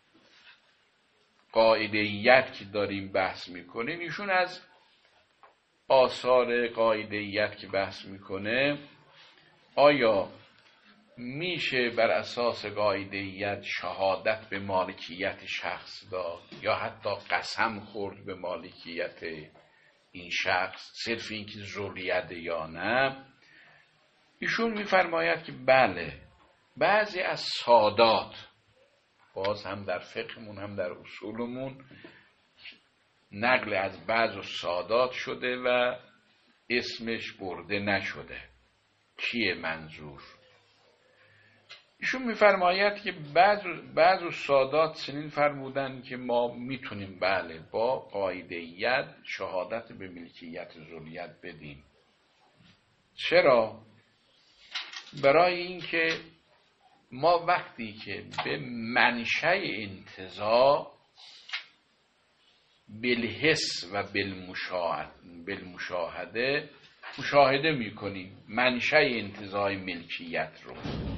قاعده‌ایت که داریم بحث میکنیم، ایشون از آثار قاعده‌ایت که بحث میکنه آیا میشه بر اساس قاعده‌ایت شهادت به مالکیت شخص داد یا حتی قسم خورد به مالکیت این شخص، صرف این که ذریته یا نه؟ ایشون میفرماید که بله، بعضی از سادات، باز هم در فقهمون هم در اصولمون نقل از بعض از سادات شده و اسمش برده نشده. کیه منظور؟ ایشون میفرماید که بعض بعض از سادات چنین فرمودن که ما میتونیم بله با قاعده‌ایت شهادت به ملکیت ذریت بدیم. چرا؟ برای اینکه ما وقتی که به منشأ انتزاع بالحس و بالمشاهده مشاهده میکنیم منشأ انتزاع ملکیت رو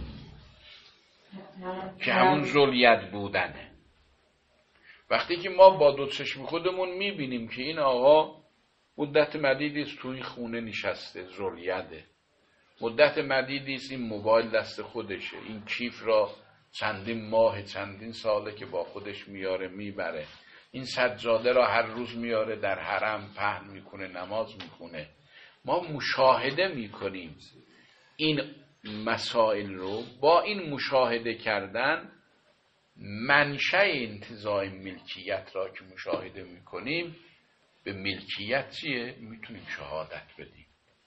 که همون ذریت بودنه. وقتی که ما با دو چشم خودمون میبینیم که این آقا مدت مدیدی است توی خونه نشسته، ذریته، مدت مدیدی است این موبایل دست خودشه، این کیف را چندین ماه چندین ساله که با خودش میاره میبره، این سجاده را هر روز میاره در حرم پهن میکنه، نماز میخونه. ما مشاهده میکنیم این مسائل رو. با این مشاهده کردن منشأ انتزاع ملکیت را که مشاهده میکنیم به ملکیت چیه؟ میتونیم شهادت بدیم.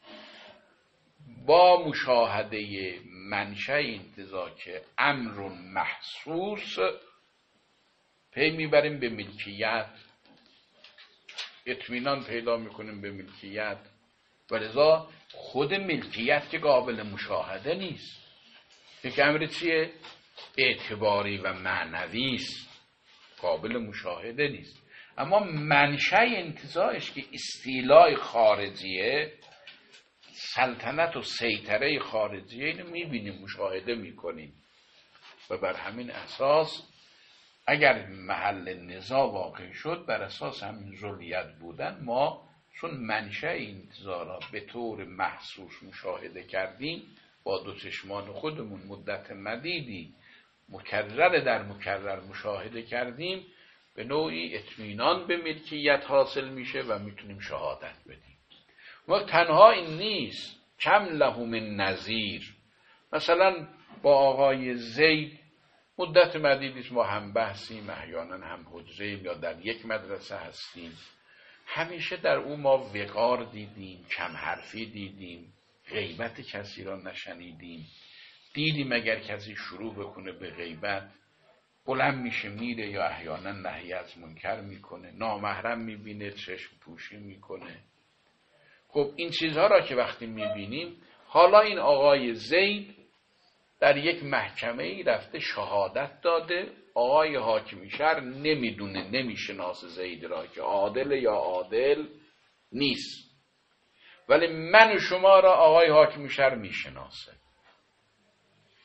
با مشاهده منشأ انتزاع که امر محسوس پی میبریم به ملکیت، اطمینان پیدا میکنیم به ملکیت. ولذا خود ملکیت که قابل مشاهده نیست، یک امر چیه؟ اعتباری و معنوی است، قابل مشاهده نیست. اما منشأ انتزاعش که استیلای خارجیه، سلطنت و سیطره خارجیه، اینو میبینیم، مشاهده میکنیم و بر همین اساس اگر محل نزاع واقع شد بر اساس همین ذریت بودن، ما چون منشأ انتزاع را به طور محسوس مشاهده کردیم، با دو چشمان خودمون مدت مدیدی مکرر در مکرر مشاهده کردیم، به نوعی اطمینان به ملکیت حاصل میشه و میتونیم شهادت بدیم. و تنها این نیست، کم له من نظیر. مثلا با آقای زید مدت مدیدی ما هم بحثیم، احیانا هم حجریم یا در یک مدرسه هستیم، همیشه در او ما وقار دیدیم، کم حرفی دیدیم، غیبت کسی را نشنیدیم. دیدیم اگر کسی شروع بکنه به غیبت بلند میشه میره، یا احیانا نهی از منکر میکنه، نامحرم میبینه چشم پوشی میکنه. خب این چیزها را که وقتی میبینیم، حالا این آقای زید در یک محکمه ای رفته شهادت داده، آقای حاکم شهر نمیدونه، نمیشناسه زید را که عادل یا عادل نیست، ولی من و شما را آقای حاکم شهر میشناسه.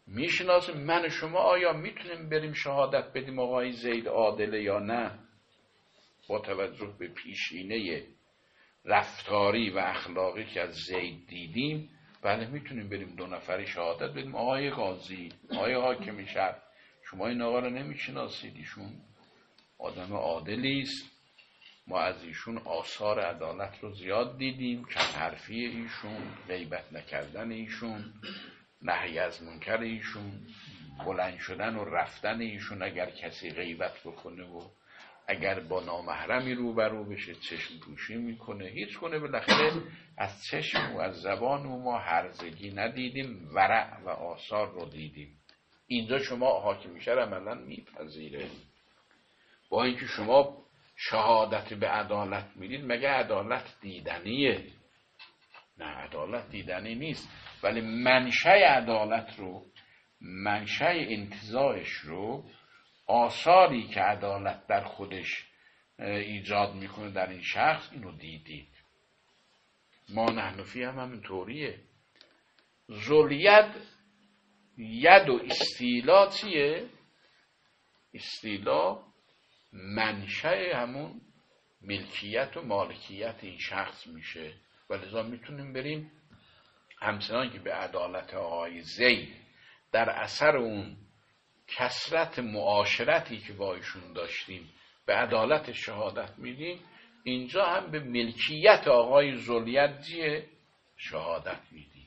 میشناسیم. من و شما آیا میتونیم بریم شهادت بدیم آقای زید عادله یا نه؟ با توجه به پیشینه رفتاری و اخلاقی که از زید دیدیم بله میتونیم بریم دو نفری شهادت بدیم آقای قاضی، آقای حاکم شهر، شما این آقا رو نمیشناسید، ایشون آدم عادلی است، ما از ایشون آثار عدالت رو زیاد دیدیم، چند حرفی ایشون، غیبت نکردن ایشون، نهی از منکر ایشون، بلند شدن و رفتن ایشون اگر کسی غیبت بکنه و اگر با نامحرمی روبرو بشه چشم پوشی میکنه، هیچ کنه بالاخره از چشم و از زبان و ما هرزگی ندیدیم، ورع و آثار رو دیدیم. اینجا شما حاکم شهر عملا میپذیره. با اینکه شما شهادت به عدالت میدید، مگه عدالت دیدنیه؟ نه، عدالت دیدنی نیست، ولی منشأ عدالت رو، منشأ انتزاعش رو، آثاری که عدالت در خودش ایجاد میکنه در این شخص، اینو دیدید. ما نحنفی هم همینطوریه. ذوالید، ید و استیلا چیه؟ استیلا منشأ همون ملکیت و مالکیت این شخص میشه و لذا میتونیم بریم همچنان که به عدالت آقای زید در اثر اون کثرت معاشرتی که با ایشون داشتیم به عدالت شهادت میدیم، اینجا هم به ملکیت آقای ذوالید شهادت میدیم.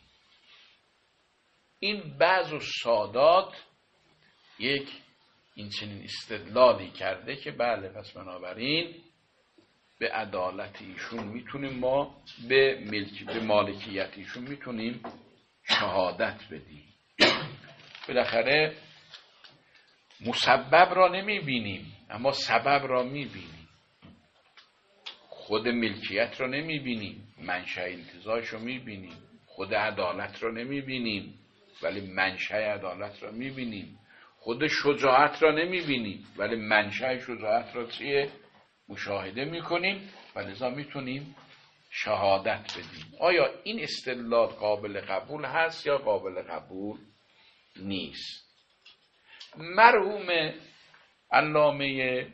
این بعض السادات یک این چنین استدلالی کرده که بله پس بنابراین به عدالت ایشون میتونیم ما به ملکی به مالکیت ایشون میتونیم شهادت بدیم. بالاخره مسبب را نمیبینیم اما سبب را میبینیم، خود ملکیت را نمیبینیم منشأ انتزاعش را میبینیم، خود عدالت را نمیبینیم ولی منشأ عدالت را میبینیم، خود شجاعت را نمیبینیم ولی منشأ شجاعت را چیه؟ مشاهده میکنیم و لذا میتونیم شهادت بدیم. آیا این استدلال قابل قبول هست یا قابل قبول نیست؟ مرحوم علامه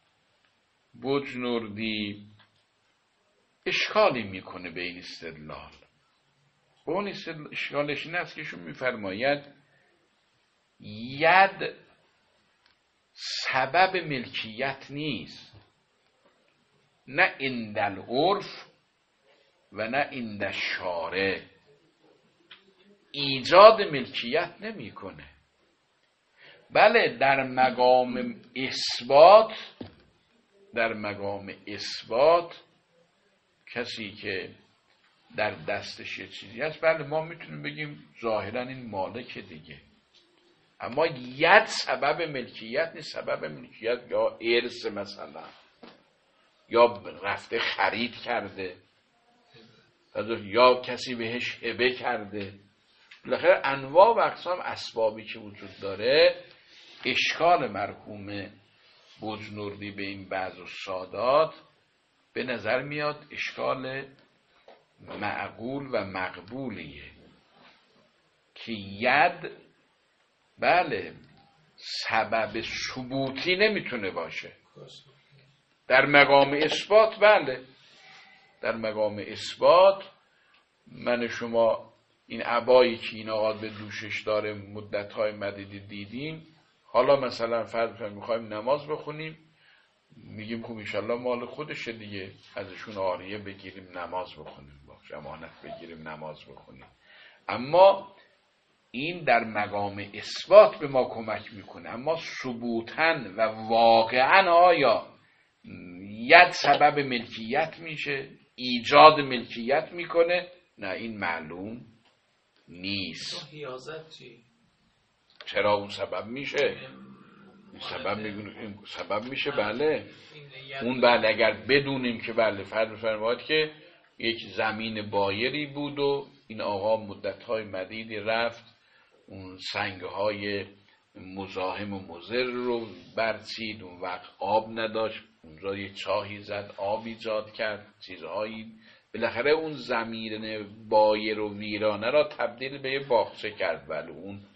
بجنوردی اشکالی میکنه به این استدلال. به اون استدلال اشکالش این است که شون میفرماید ید سبب ملکیت نیست، نه اندل عرف و نه اندل شارع، ایجاد ملکیت نمیکنه. بله در مقام اثبات، در مقام اثبات کسی که در دستش یه چیزی هست بله ما میتونیم بگیم ظاهرا این مالک دیگه، اما ید سبب ملکیت نیست. سبب ملکیت یا ارث مثلا، یا رفته خرید کرده، یا کسی بهش هبه کرده. بالاخره انواع و اقسام اسبابی که وجود داره. اشکال مرحوم بجنوردی به این بعض السادات به نظر میاد اشکال معقول و مقبولیه که ید بله سبب ثبوتی نمیتونه باشه. در مقام اثبات بله، در مقام اثبات من شما این عبایی که این آقا به دوشش داره مدت‌های مدیدی دیدیم، حالا مثلا فرض کنیم میخوایم نماز بخونیم، میگیم خب انشالله مال خودشه دیگه، ازشون عاریه بگیریم نماز بخونیم، با ضمانت بگیریم نماز بخونیم. اما این در مقام اثبات به ما کمک میکنه، اما ثبوتاً و واقعاً آیا ید سبب ملکیت میشه، ایجاد ملکیت میکنه؟ نه، این معلوم نیست. حیازت چی؟ چرا اون سبب میشه؟ این سبب میگونه این سبب میشه بله. اون بله اگر بدونیم که بله فرض فرمایید که یک زمین بایری بود و این آقا مدت‌های مدیدی رفت اون سنگ‌های مزاحم و مضر رو برچید، اون وقت آب نداشت، اونجا یه چاهی زد آب ایجاد کرد، چیزهایی، بالاخره اون زمین بایر و ویرانه را تبدیل به یه باغچه کرد. ولی اون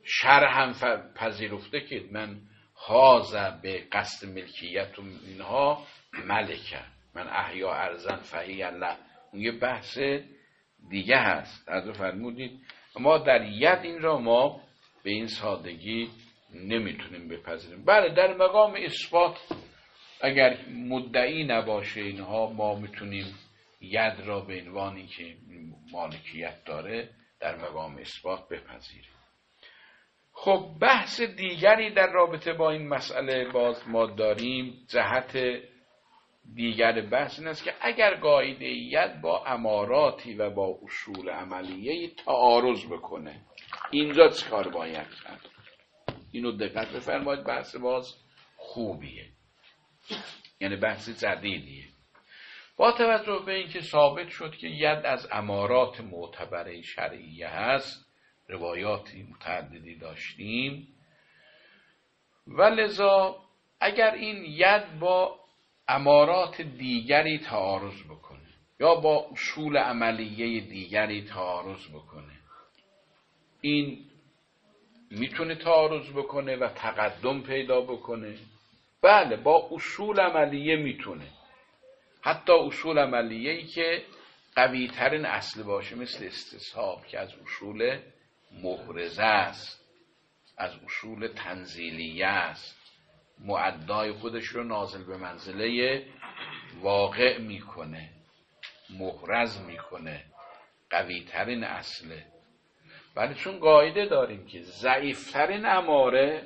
شرع هم پذیرفته که من حاضر به قصد ملکیت و اینها ملکه، من احیا ارزن فهی الله، اون یه بحث دیگه هست. از فرمودید ما در ید این را ما به این سادگی نمیتونیم بپذیریم. بله در مقام اثبات اگر مدعی نباشه اینها ما میتونیم ید را به عنوانی که مالکیت داره در مقام اثبات بپذیریم. خب بحث دیگری در رابطه با این مسئله باز ما داریم، جهت دیگر بحث این است که اگر قاعده ید با اماراتی و با اصول عملیه تعارض بکنه اینجا چه کار باید کرد؟ اینو دقت بفرمایید، بحث باز خوبیه، یعنی بحث جدیدیه. با توجه به اینکه ثابت شد که ید از امارات معتبره شرعیه هست، روایاتی متعددی داشتیم، و لذا اگر این ید با امارات دیگری تعارض بکنه یا با اصول عملیه دیگری تعارض بکنه، این میتونه تعارض بکنه و تقدم پیدا بکنه. بله با اصول عملیه میتونه، حتی اصول عملیه‌ای که قوی ترین اصل باشه، مثل استصحاب که از اصول محرزه است، از اصول تنزیلیه است، معدای خودش رو نازل به منزله واقع میکنه، محرز میکنه، قوی ترین اصله. ولی چون قاعده داریم که ضعیف ترین اماره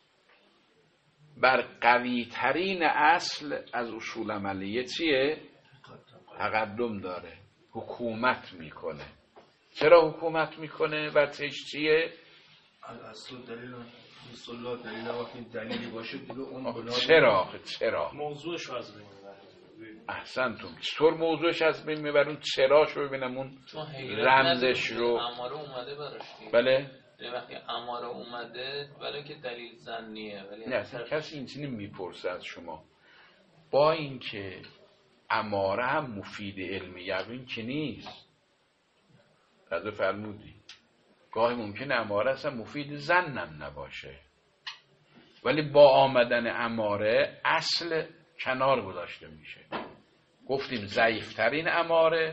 بر قوی ترین اصل از اصول عملیه چیه؟ تقدم داره، حکومت میکنه. چرا حکومت میکنه؟ بچهش چیه؟ اصل دلیل اصول دلیل وقتی دلیلی باشه دیگه اون چرا چرا موضوعش از بین میبره. احسنتون، چطور موضوعش از بین میبرون؟ چراشو ببینم، اون رمزش رو. اماره اومده براش دیگه. بله وقتی اماره اومده ولی که دلیل ظنیه، ولی نه اصلا کسی این چیزی میپرسه از شما. با اینکه اماره هم مفید علمی یقین که نیست، رضا فرمودی گاهی ممکنه اماره اصلا مفید ظنم نباشه، ولی با آمدن اماره اصل کنار گذاشته میشه. گفتیم ضعیفترین اماره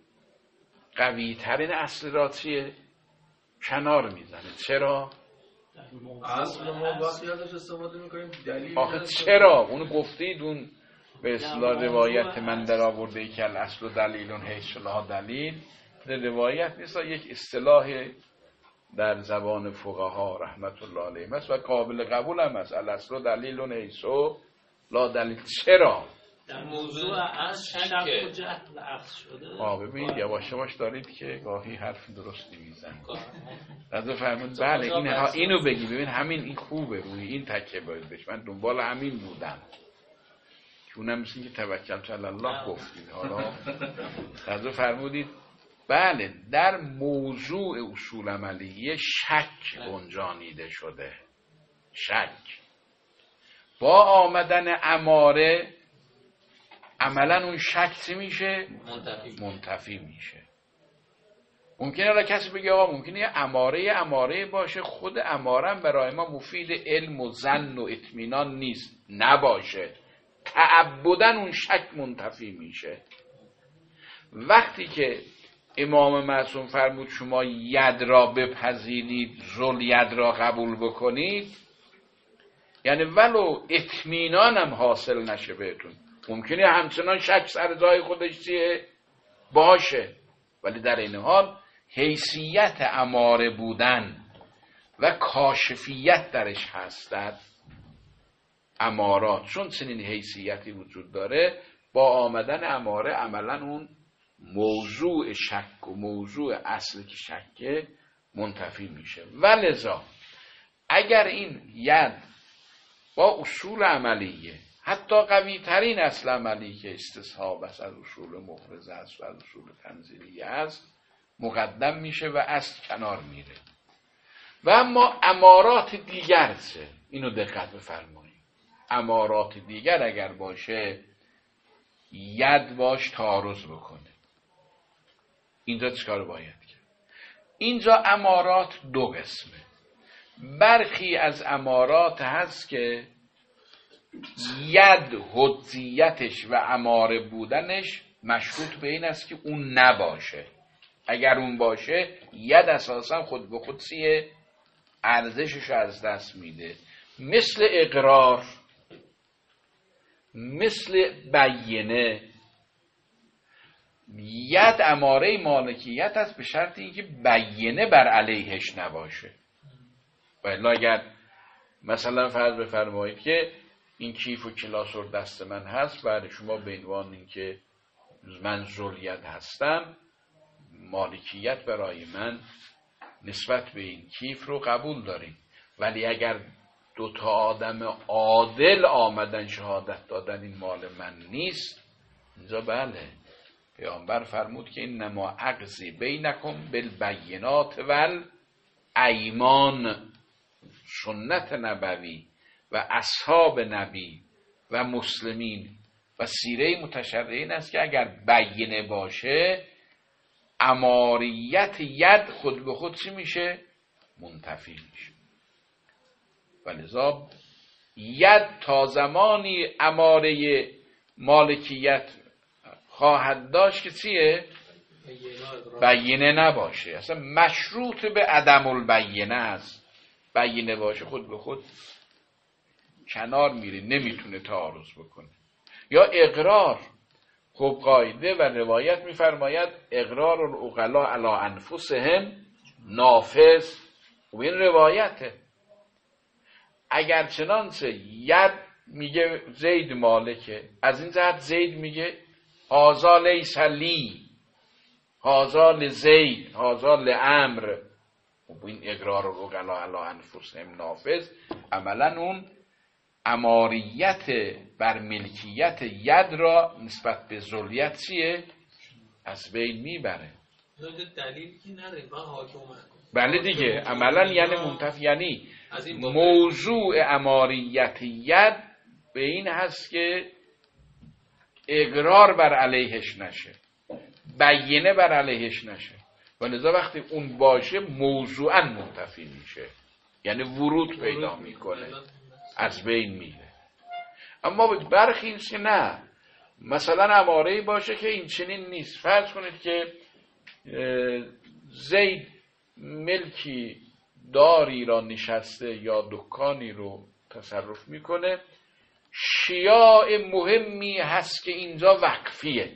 قوی ترین اصل را چیه؟ کنار میزنه. چرا؟ اصل ما وقتی ازش استفاده میکنیم دلیل. آخه چرا؟ اونو گفتید، اون به اصطلاح روایت من در آورده ای که الاصل و دلیلون حیث لا دلیل، روایت نیست، یک اصطلاح در زبان فقها رحمت الله علیهم است و قابل قبول هم است. الاصل و دلیلون حیث لا دلیل. چرا؟ در موضوع از شک و جهل اخذ شده. آه ببینید یواش یواش دارید که گاهی حرف درستی میزنید. رضا فرمود بله این ها اینو بگی، ببین همین این خوبه، روی این تکیه باید بش. من دنبال همین بودم که اونم مثل که توکلت علی الله گفتید. حالا رضا فرمودید بله در موضوع اصول عملیه شک گنجانیده شده. شک با آمدن اماره عملا اون شک چی میشه؟ منتفی. منتفی میشه. ممکنه را کسی بگه آقا ممکنه یه اماره اماره باشه، خود اماره برای ما مفید علم و ظن و اطمینان نیست، نباشه، تعبدن اون شک منتفی میشه. وقتی که امام معصوم فرمود شما ید را بپذیرید، ذل ید را قبول بکنید، یعنی ولو اطمینان هم حاصل نشه بهتون، ممکنه همچنان شک سر جای خودش چیه باشه، ولی در این حال حیثیت اماره بودن و کاشفیت درش هستد. امارات چون چنین حیثیتی وجود داره، با آمدن اماره عملا اون موضوع شک و موضوع اصل که شکه منتفی میشه. ولذا اگر این ید با اصول عملیه، حتی قوی ترین اصل عملی که استصحاب است، از اصول محرزه است و از اصول تنزیلیه است، مقدم میشه و اصل کنار میره. و اما امارات دیگر چه؟ اینو دقت بفرمایید. امارات دیگر اگر باشه ید باش تعارض بکنه، اینجا چیکار باید کرد؟ اینجا امارات دو قسمه. برخی از امارات هست که ید حجیتش و اماره بودنش مشروط به این است که اون نباشه. اگر اون باشه ید اساسا خود به خود چیه؟ ارزشش از دست میده. مثل اقرار، مثل بینه. ید اماره مالکیت است به شرط اینکه بینه بر علیهش نباشه. ولی اگر مثلا فرض بفرمایید که این کیف و کلاسور دست من هست، بعد شما به عنوان اینکه من ذوالید هستم مالکیت برای من نسبت به این کیف رو قبول داریم. ولی اگر دو تا آدم عادل آمدن شهادت دادن این مال من نیست، اینجا بله پیامبر فرمود که این نما عقضی بینکم بالبینات ول ایمان. سنت نبوی و اصحاب نبی و مسلمین و سیره متشرعین است که اگر بینه باشه اماریت ید خود به خود چی میشه؟ منتفی میشه. ولذا ید تا زمانی اماره مالکیت خواهد داشت که چیه؟ بینه نباشه. اصلا مشروط به عدم البینه است. بینه باشه خود به خود کنار میره، نمیتونه تعارض بکنه. یا اقرار، خب قاعده و روایت میفرماید اقرار العقلاء علی انفسهم نافذ. و این روایته. اگر چنانچه ید میگه زید مالکه، از این جهت زید میگه هذا لیس لی، هذا لزید، هذا لعمر. و این اقرار العقلاء علی انفسهم نافذ، عملا اون اماریت بر ملکیت ید را نسبت به ذولیت چیه؟ از بین میبره. دلیلی که نداره من حاکم بله دیگه، عملا یعنی منتفی، یعنی موضوع اماریت ید به این هست که اقرار بر علیهش نشه، بینه بر علیهش نشه. و لذا وقتی اون باشه موضوعا منتفی میشه، یعنی ورود پیدا میکنه، از بین میره. اما برخی اینست که نه، مثلا اماره‌ای باشه که این چنین نیست. فرض کنید که زید ملکی داری را نشسته یا دکانی رو تصرف میکنه، شیاع مهمی هست که اینجا وقفیه،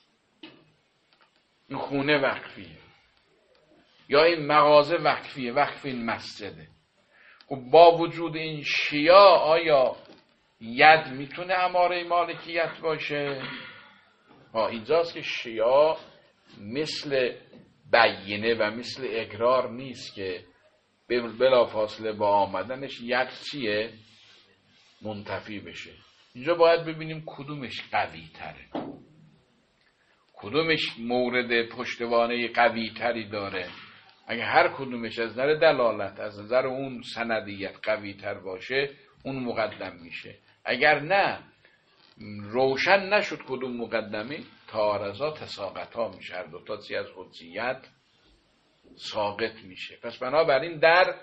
این خونه وقفیه یا این مغازه وقفیه، وقف این مسجده. و با وجود این شیاع آیا ید میتونه اماره مالکیت باشه؟ ها اینجاست که شیاع مثل بینه و مثل اقرار نیست که بلا فاصله با آمدنش ید چیه؟ منتفی بشه. اینجا باید ببینیم کدومش قوی تره، کدومش مورد پشتوانه قوی تری داره. اگه هر کدومش از نظر دلالت، از نظر اون سندیت قوی تر باشه، اون مقدم میشه. اگر نه روشن نشد کدوم مقدمی، تعارضا تساقط ها میشه، هر دوتا چی از حجیت ساقط میشه. پس بنابراین در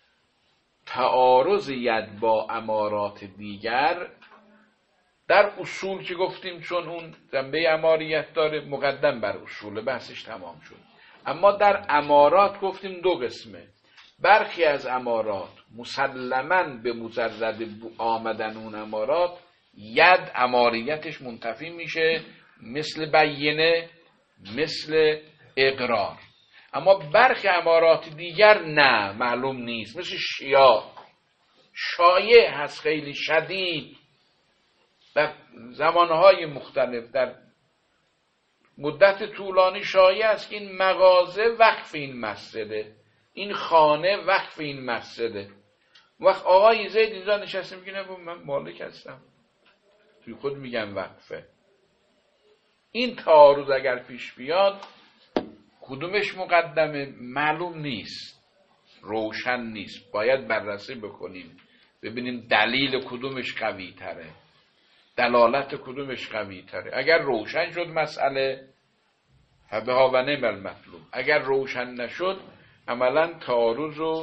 تعارض ید با امارات دیگر، در اصول که گفتیم چون اون جنبه اماریت داره، مقدم بر اصول، بحثش تمام شد. اما در امارات گفتیم دو قسمه. برخی از امارات مسلماً به مجرد آمدن اون امارات ید اماریتش منتفی میشه، مثل بینه، مثل اقرار. اما برخی امارات دیگر نه، معلوم نیست، مثل شیاع شایع هست، خیلی شدید در زمانهای مختلف، در مدت طولانی شایع است که این مغازه وقف این مسجده، این خانه وقف این مسجده. وقت آقای زید اینجا نشسته میگه نه من مالک هستم، توی خود میگم وقفه. این تعارض اگر پیش بیاد کدومش مقدمه معلوم نیست، روشن نیست. باید بررسی بکنیم ببینیم دلیل کدومش قوی تره، دلالت کدومش قوی تره. اگر روشن شد مسئله فبها و نعم المطلوب، اگر روشن نشد عملا تعارض رو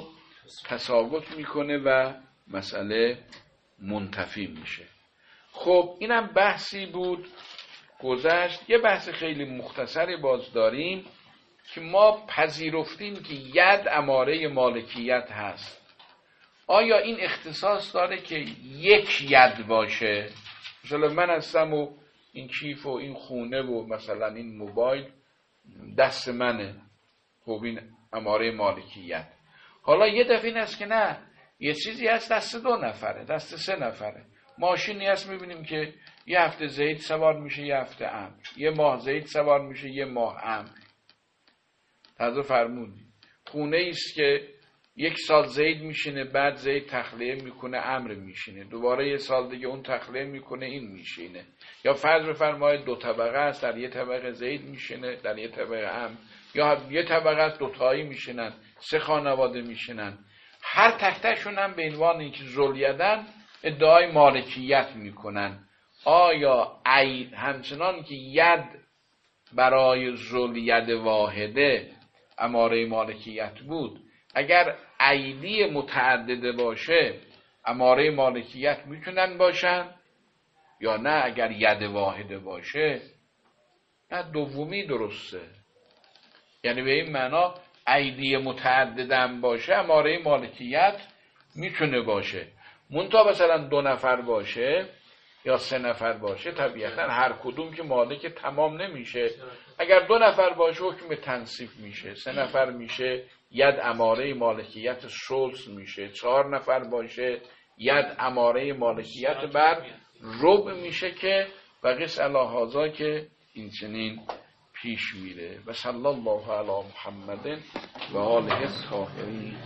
تساقط میکنه و مسئله منتفی میشه. خب اینم بحثی بود گذشت. یه بحث خیلی مختصری باز داریم که ما پذیرفتیم که ید اماره مالکیت هست. آیا این اختصاص داره که یک ید باشه؟ مثلا من هستم و این کیف و این خونه و مثلا این موبایل دست منه، خب این اماره مالکیت. حالا یه دفعه این است که نه، یه چیزی هست دست دو نفره، دست سه نفره. ماشینی هست میبینیم که یه هفته زید سوار میشه، یه هفته عمرو، یه ماه زید سوار میشه، یه ماه عمرو. تازه فرمودی خونه ایست که یک سال زید میشینه، بعد زید تخلیه میکنه عمرو میشینه، دوباره یه سال دیگه اون تخلیه میکنه این میشینه. یا فرض بفرمایید دو طبقه است، در یه طبقه زید میشینه، در یه طبقه عمرو، یا یه طبقه است دوتایی میشینن، سه خانواده میشینن. هر تک تکشون هم به عنوان اینکه ذوالیدن ادعای مالکیت میکنن. آیا ای همچنان که ید برای ذوالید واحده اماره مالکیت بود، اگر ایدی متعدده باشه اماره مالکیت میتونن باشن یا نه؟ اگر ید واحده باشه نه، دومی درسته. یعنی به این معنا ایدی متعددم باشه اماره مالکیت میتونه باشه. منتها مثلا دو نفر باشه یا سه نفر باشه، طبیعتا هر کدوم که مالک تمام نمیشه. اگر دو نفر باشه حکم تنصیف میشه، سه نفر میشه ید اماره مالکیت ثلث میشه، چهار نفر باشه ید اماره مالکیت بر ربع میشه که و قس علی هذا که این چنین پیش میره. و صلی الله علی محمد و آله الطاهرین.